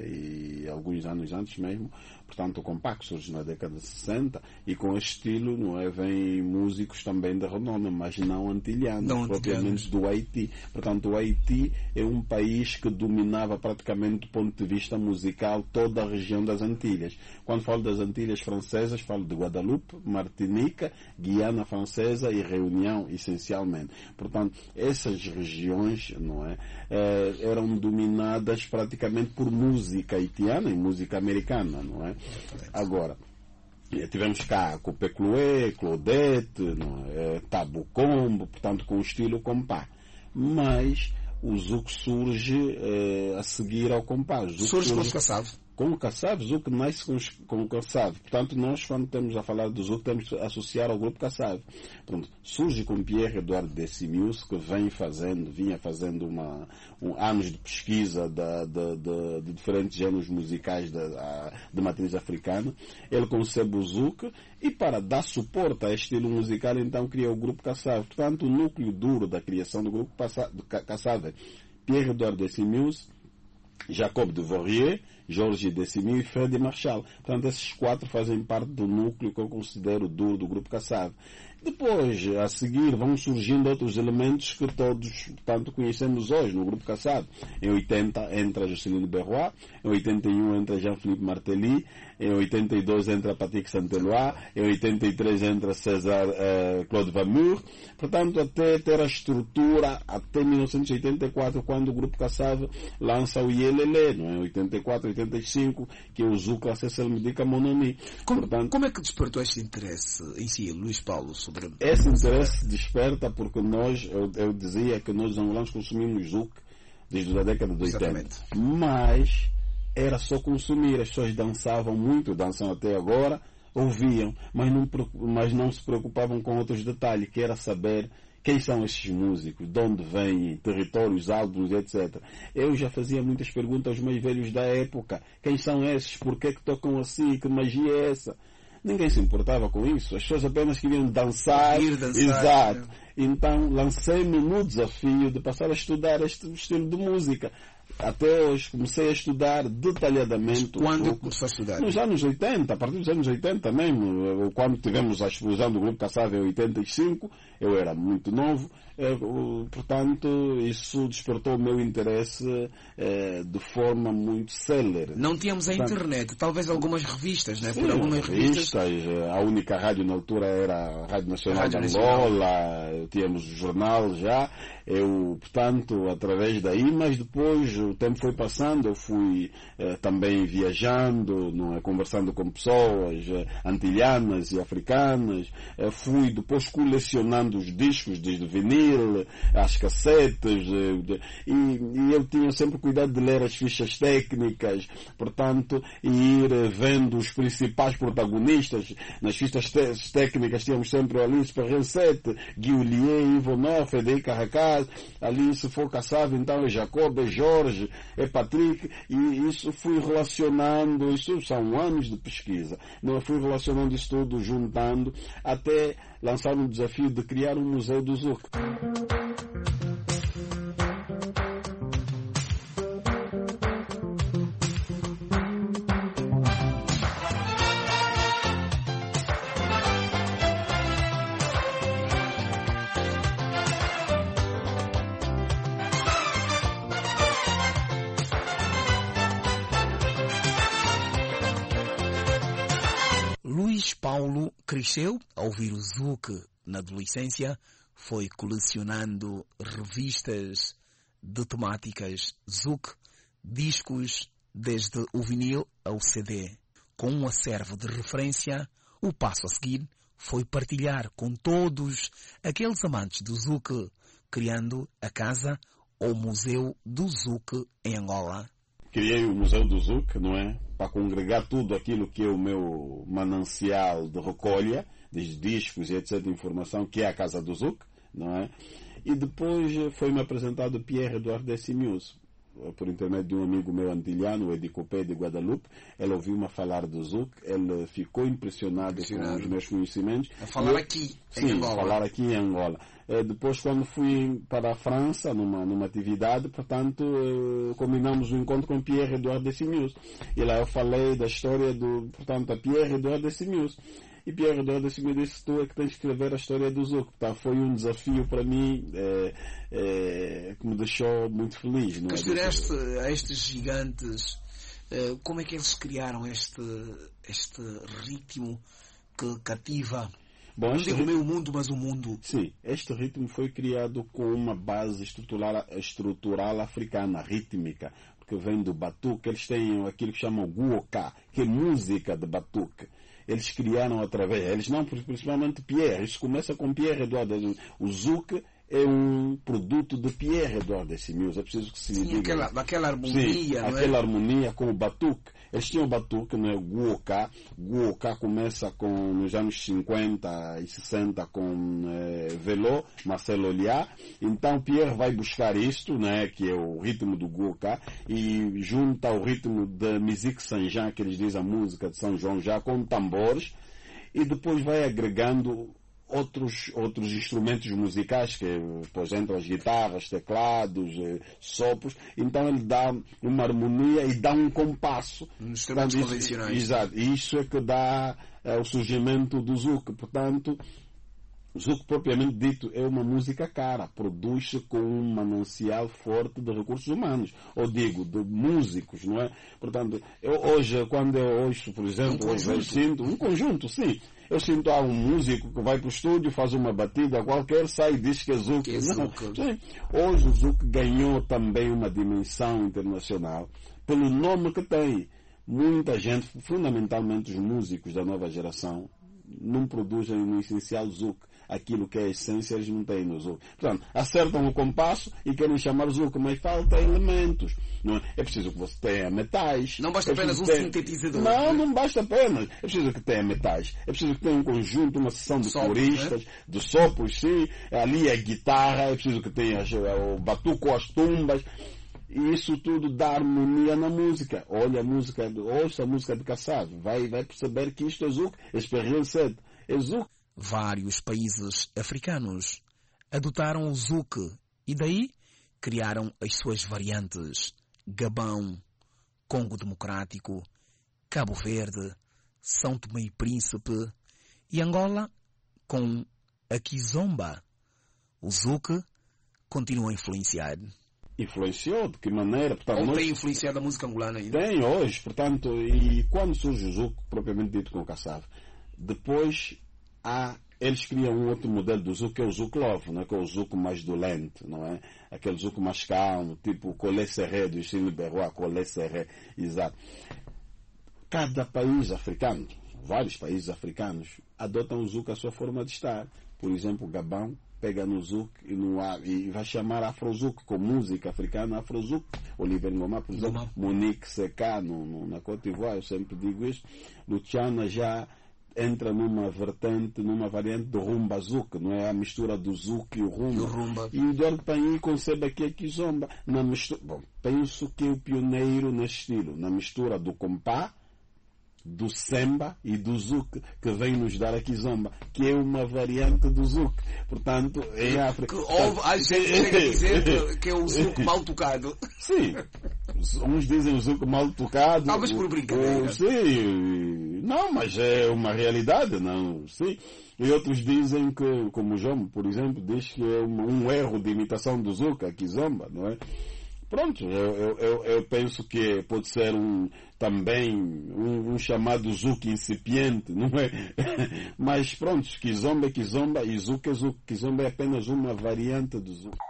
e alguns anos antes mesmo, portanto o compacto surge na década de sessenta e com este estilo, não é, vem músicos também de renome, mas não antilhanos, não propriamente antilhanos. Do Haiti. Portanto o Haiti é um país que dominava praticamente do ponto de vista musical toda a região das Antilhas. Quando falo das Antilhas francesas, falo de Guadalupe, Martinica, Guiana Francesa e Reunião, essencialmente. Portanto, essas regiões, não é, eram dominadas praticamente por música haitiana e música americana, não é? Agora, tivemos cá Copeclué, Claudette, não é? Tabu Combo, portanto com o estilo compá. Mas o Zouk surge eh, a seguir ao compá. Surge com os Kassav. com o Kassav. Zouk nasce com, com o Kassav. Portanto, nós, quando estamos a falar do Zouk, temos que associar ao grupo Kassav. Portanto, surge com Pierre Edouard Decimius, que vem fazendo, vinha fazendo uma, um, anos de pesquisa de, de, de, de diferentes géneros musicais de, de matriz africana. Ele concebe o Zouk e, para dar suporte a este estilo musical, então cria o grupo Kassav. Portanto, o núcleo duro da criação do grupo Kassav é Pierre Edouard Decimius, Jacob de Vorier, Georges Decimius e Freddy Marshall. Portanto, esses quatro fazem parte do núcleo que eu considero duro do grupo Kassav. Depois, a seguir, vão surgindo outros elementos que todos, portanto, conhecemos hoje no grupo Kassav. Em oitenta entra Juscelino Berrois, em oitenta e um entra Jean-Philippe Martelly, em oitenta e dois entra Patrick Saint-Éloi, em oitenta e três entra César uh, Claude Vamur. Portanto, até ter a estrutura, até mil novecentos e oitenta e quatro, quando o grupo Kassav lança o Ielele, não é? oitenta e quatro, oitenta e cinco, que é o Zouk Cessel Medica Mononi. Como, Portanto, como é que despertou este interesse em si, Luís Paulo, sobre... Esse interesse desperta porque nós, eu, eu dizia que nós angolanos consumimos Zouk desde a década de oitenta. Exatamente. Mas era só consumir, as pessoas dançavam muito, dançam até agora, ouviam, mas não, mas não se preocupavam com outros detalhes, que era saber quem são esses músicos, de onde vêm, territórios, álbuns, etcétera. Eu já fazia muitas perguntas aos mais velhos da época. Quem são esses? Por que que tocam assim? Que magia é essa? Ninguém se importava com isso. As pessoas apenas queriam dançar. Ir dançar. Exato. É. Então lancei-me no desafio de passar a estudar este estilo de música. Até hoje comecei a estudar detalhadamente. Quando começou a estudar? Nos anos oitenta, a partir dos anos oitenta mesmo. Quando tivemos a explosão do grupo Kassav em oitenta e cinco, eu era muito novo. Portanto, isso despertou o meu interesse eh, de forma muito célere. Não tínhamos a Portanto, internet, talvez algumas revistas, né? Sim, por algumas revistas. revistas. A única rádio na altura era a Rádio Nacional rádio de Angola, Nacional. Tínhamos o jornal já. Eu, portanto, através daí, mas depois o tempo foi passando, eu fui eh, também viajando, não é, conversando com pessoas eh, antilhanas e africanas, eh, fui depois colecionando os discos desde vinil, as cassetes, eh, e, e eu tinha sempre cuidado de ler as fichas técnicas, portanto, e ir eh, vendo os principais protagonistas. Nas fichas técnicas tínhamos sempre Alice Perrencete, Guy Ollier, Ivo Nor, Federico Carracaz. Ali, se for Kassav, então é Jacob, é Jorge, é Patrick, e isso fui relacionando, isso são anos de pesquisa, eu fui relacionando isso tudo, juntando, até lançar um desafio de criar um museu do Zouk. Luís Paulo cresceu a ouvir o Zouk na adolescência, foi colecionando revistas de temáticas Zouk, discos desde o vinil ao C D. Com um acervo de referência, o passo a seguir foi partilhar com todos aqueles amantes do Zouk, criando a casa ou Museu do Zouk em Angola. Criei o Museu do Zouk, não é? Para congregar tudo aquilo que é o meu manancial de recolha, desde discos e etcétera, de informação, que é a Casa do Zouk, não é? E depois foi-me apresentado Pierre Edouard Decimius, por intermédio de um amigo meu antilhano, o Edi Copé de Guadalupe. Ele ouviu-me falar do Zouk, ele ficou impressionado, impressionado com os meus conhecimentos. A falar eu, aqui sim, em Angola. falar aqui em Angola. Depois, quando fui para a França, numa, numa atividade, portanto, combinamos um encontro com Pierre Edouard Decimius. E lá eu falei da história do, portanto, a Pierre Edouard Decimius. E Pierre Edouard Decimius disse: tu é que tens de escrever a história do Zouk. Tá, foi um desafio para mim é, é, que me deixou muito feliz. Não é? Questionaste a estes gigantes como é que eles criaram este, este ritmo que cativa. Bom, não digo meio mundo, mas o mundo. Sim, este ritmo foi criado com uma base estrutural, estrutural africana, rítmica, porque vem do batuque. Eles têm aquilo que chamam guoka, que é música de batuque. Eles criaram através, eles não, principalmente Pierre, isso começa com Pierre Edouard. O Zouk é um produto de Pierre Edouard Décimils. É preciso que se lhe diga. Aquela, aquela harmonia, Sim, não aquela é? harmonia com o batuque. Eles tinham batuque, não é? Guoka. Guoka começa com, nos anos cinquenta e sessenta com eh, Velô, Marcel Oliá. Então Pierre vai buscar isto, né, que é o ritmo do Guoka, e junta ao ritmo da musique Saint-Jean, que eles dizem a música de São João, já com tambores, e depois vai agregando outros, outros instrumentos musicais, que depois entram as guitarras, teclados, eh, sopros. Então ele dá uma harmonia e dá um compasso. Instrumentos Portanto, convencionais. Isso, exato. E isso é que dá eh, o surgimento do zouk. Portanto, o zouk propriamente dito é uma música cara, produz-se com um manancial forte de recursos humanos, ou digo, de músicos, não é? Portanto, eu hoje, quando eu ouço, por exemplo, um hoje eu sinto, um conjunto, sim, eu sinto há um músico que vai para o estúdio, faz uma batida qualquer, sai e diz que é zouk. Que é zouk. Não, sim. Hoje o zouk ganhou também uma dimensão internacional pelo nome que tem. Muita gente, fundamentalmente os músicos da nova geração, não produzem no essencial zouk. Aquilo que é a essência eles não têm no zouk. Portanto, acertam o compasso e querem chamar zouk, mas falta elementos. Não é? É preciso que você tenha metais. Não basta é apenas um ter... sintetizador. Não, não basta apenas. É preciso que tenha metais. É preciso que tenha um conjunto, uma sessão de Sopros, coristas, né? de sopros, sim. Ali a guitarra, é preciso que tenha o batuco, as tumbas. E isso tudo dá harmonia na música. Olha a música, ouça a música de Kassab. Vai, vai perceber que isto é zouk. Experiência é zouk. Vários países africanos adotaram o zouk e daí criaram as suas variantes. Gabão, Congo Democrático, Cabo Verde, São Tomé e Príncipe e Angola com a kizomba. O zouk continua a influenciar. Influenciou? De que maneira? Portanto, Ou nós... tem influenciado a música angolana ainda? Tem hoje, portanto, e quando surge o zouk, propriamente dito com o Kassab, depois há, eles criam um outro modelo do zouk, que é o zouk love, não é? Que é o zouk mais dolente, não é? Aquele zouk mais calmo, tipo Collet Serré, do estilo Berrois, Collet Serré, exato. Cada país africano, vários países africanos, adotam o zouk à sua forma de estar. Por exemplo, o Gabão pega no zouk e, no, e vai chamar Afrozouk, com música africana Afrozouk. Oliver Ngoma, por exemplo, Ngoma. Monique Seca, no, no, na Côte d'Ivoire, eu sempre digo isso. Luciana já entra numa vertente, numa variante do rumba zouk, não é? A mistura do zouk e o rumba. E o, rumba. E o Eduardo Paim concebe aqui a kizomba. Na mistura, bom, penso que é o pioneiro nesse estilo, na mistura do compá, do semba e do zouk, que vem nos dar a kizomba, que é uma variante do zouk. Portanto, em África... Que houve, a gente chega a dizer que, que é o zouk mal tocado. Sim. Uns dizem o zouk mal tocado. Talvez por brincadeira. Sim. Não, mas é uma realidade, não. Sim. E outros dizem que, como o João, por exemplo, diz que é um, um erro de imitação do zouk, a kizomba, não é? Pronto, eu, eu, eu penso que pode ser um, também um, um chamado zouk incipiente, não é? Mas pronto, kizomba é kizomba e zouk é zouk. Kizomba é apenas uma variante do zouk.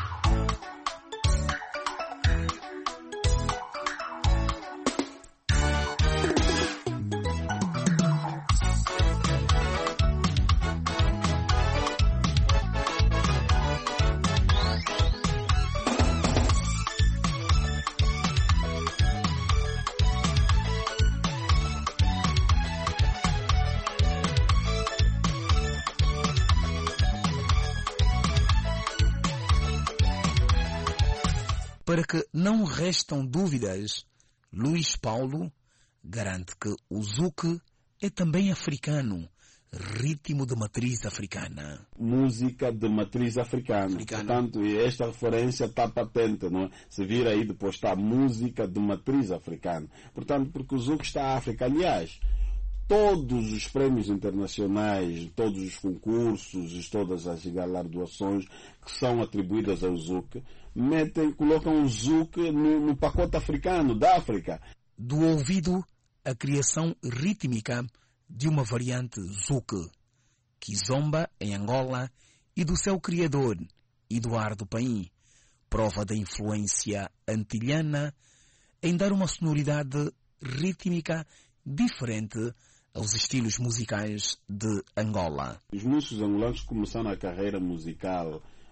Para que não restam dúvidas, Luís Paulo garante que o zouk é também africano, ritmo de matriz africana. Música de matriz africana. africana. Portanto, esta referência está patente, não é? Se vir aí depois está música de matriz africana. Portanto, porque o zouk está à África. Aliás, todos os prémios internacionais, todos os concursos, todas as galardoações que são atribuídas ao zouk, metem, colocam o zouk no, no pacote africano, da África. Do ouvido, a criação rítmica de uma variante zouk, kizomba em Angola, e do seu criador, Eduardo Paim, prova da influência antilhana em dar uma sonoridade rítmica diferente aos estilos musicais de Angola. Os músicos angolanos começaram a carreira musical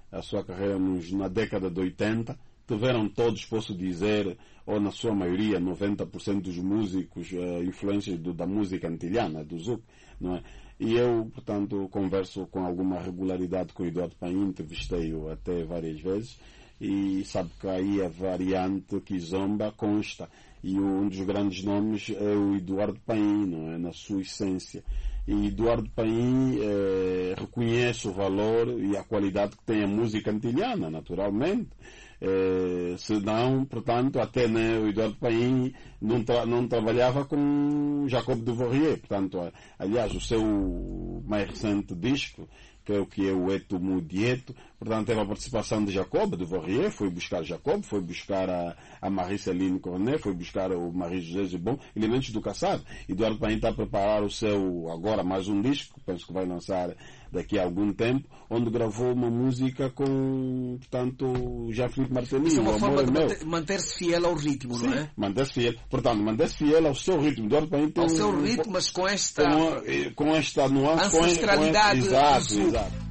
a sua carreira nos, na década de oitenta, tiveram todos, posso dizer, ou na sua maioria, noventa por cento dos músicos uh, influências do, da música antilhana, do zouk, não é? E eu, portanto, converso com alguma regularidade com o Eduardo Paim, entrevistei-o até várias vezes, e sabe que aí a variante Kizomba consta, e um dos grandes nomes é o Eduardo Paim, não é? Na sua essência. E Eduardo Paim eh, reconhece o valor e a qualidade que tem a música antilhana, naturalmente. Eh, senão, portanto, até né, o Eduardo Paim não, tra não trabalhava com Jacob Duvorier. Portanto, aliás, o seu mais recente disco, creio que é o Eto Mudieto, portanto, teve a participação de Jacob Duvorier, foi buscar Jacob, foi buscar a, a Marie-Céline Cornet, foi buscar o Marie-José Gibon, elementos do Kassab. Eduardo Paim está a preparar o seu, agora mais um disco, penso que vai lançar daqui a algum tempo, onde gravou uma música com, portanto, Jean-Philippe Martelly. Isso é uma forma de meu. manter, manter-se fiel ao ritmo, Sim, não é? manter-se fiel. Portanto, manter-se fiel ao seu ritmo. Eduardo Paim tem ao um, seu ritmo, mas com esta... Com, com esta nuance... ancestralidade. Com, com, exato, exato.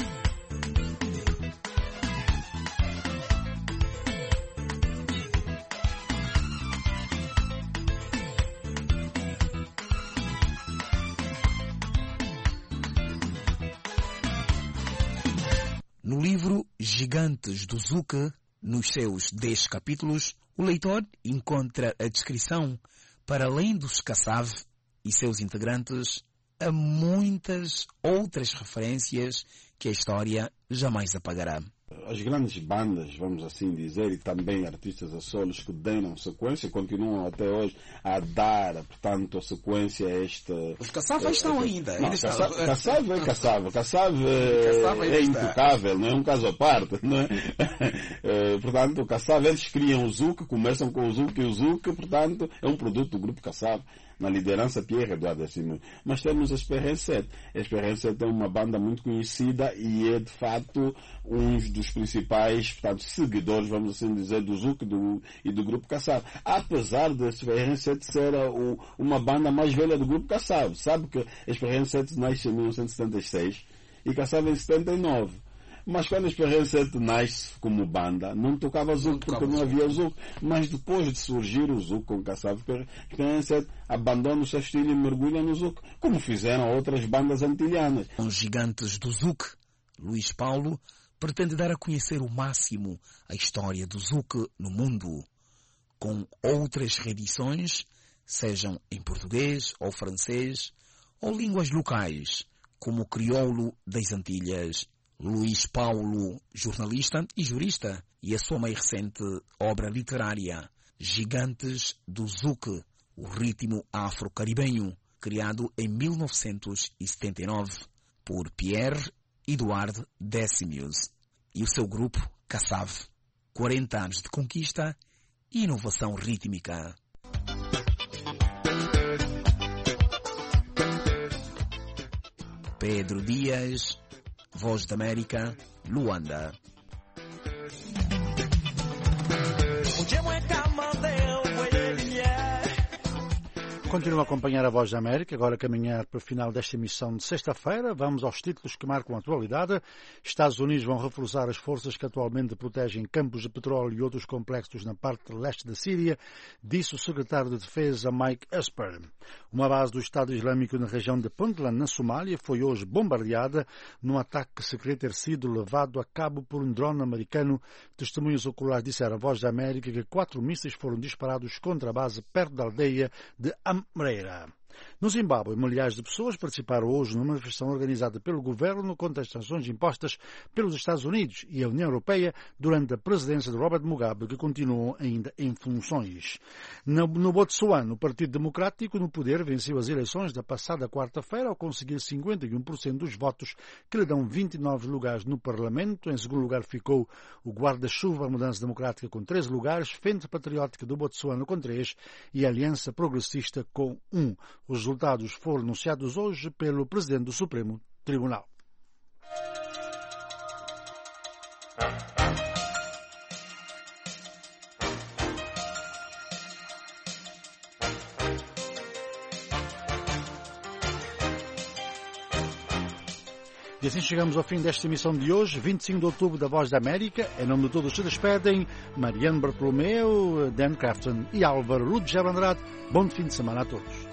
No livro Gigantes do Zouk, nos seus dez capítulos, o leitor encontra a descrição, para além dos Kassav e seus integrantes, a muitas outras referências que a história jamais apagará. As grandes bandas, vamos assim dizer, e também artistas a solos que deram sequência, continuam até hoje a dar, portanto, a sequência a esta... Os Kassav estão ainda. Não, Kassav é Kassav. Kassav é intocável, não é um caso à parte, não é? Portanto, o Kassav, eles criam o Zouk, começam com o Zouk, e o Zouk, portanto, é um produto do grupo Kassav. Na liderança Pierre Eduardo Assimou. Mas temos a Experience sete. A Experience sete é uma banda muito conhecida e é de fato um dos principais, portanto, seguidores, vamos assim dizer, do Zouk do, e do grupo Kassav. Apesar da Experience sete ser a, o, uma banda mais velha do grupo Kassav. Sabe que a Experience sete nasce em mil novecentos e setenta e seis e Kassav em setenta e nove. Mas quando a Experiência nasce como banda, não tocava Zouk, porque não havia Zouk. Mas depois de surgir o Zouk com Kassav, a Experiência abandona o seu estilo e mergulha no Zouk, como fizeram outras bandas antilhanas. Os gigantes do Zouk, Luís Paulo pretende dar a conhecer o máximo a história do Zouk no mundo, com outras reedições, sejam em português ou francês, ou línguas locais, como o crioulo das Antilhas. Luís Paulo, jornalista e jurista, e a sua mais recente obra literária, Gigantes do Zouk, o ritmo afro-caribenho, criado em mil novecentos e setenta e nove por Pierre Edouard Décimius e o seu grupo Kassav. quarenta anos de conquista e inovação rítmica. Pedro Dias, Voz da América, Luanda. Continua a acompanhar a Voz da América, agora a caminhar para o final desta emissão de sexta-feira. Vamos aos títulos que marcam a atualidade. Estados Unidos vão reforçar as forças que atualmente protegem campos de petróleo e outros complexos na parte leste da Síria, disse o secretário de Defesa Mike Esper. Uma base do Estado Islâmico na região de Puntland, na Somália, foi hoje bombardeada num ataque que se crê ter sido levado a cabo por um drone americano. Testemunhas oculares disseram à Voz da América que quatro mísseis foram disparados contra a base perto da aldeia de Amreira. No Zimbábue, milhares de pessoas participaram hoje numa manifestação organizada pelo governo contra as sanções impostas pelos Estados Unidos e a União Europeia durante a presidência de Robert Mugabe, que continuam ainda em funções. No, no Botsuana, o Partido Democrático no poder venceu as eleições da passada quarta-feira ao conseguir cinquenta e um por cento dos votos, que lhe dão vinte e nove lugares no Parlamento. Em segundo lugar ficou o guarda-chuva, a Mudança Democrática, com treze lugares, Frente Patriótica do Botsuana com três e a Aliança Progressista com um. Os resultados foram anunciados hoje pelo Presidente do Supremo Tribunal. E assim chegamos ao fim desta emissão de hoje, vinte e cinco de outubro, da Voz da América. Em nome de todos se despedem Mariano Bartolomeu, Dan Crafton e Álvaro Rudger Andrade. Bom fim de semana a todos.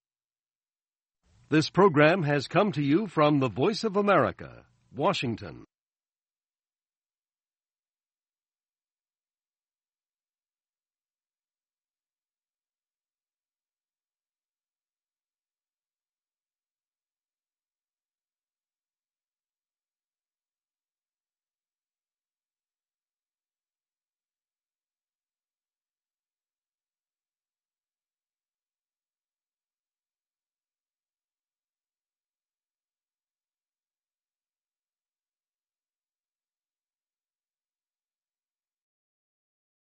This program has come to you from the Voice of America, Washington.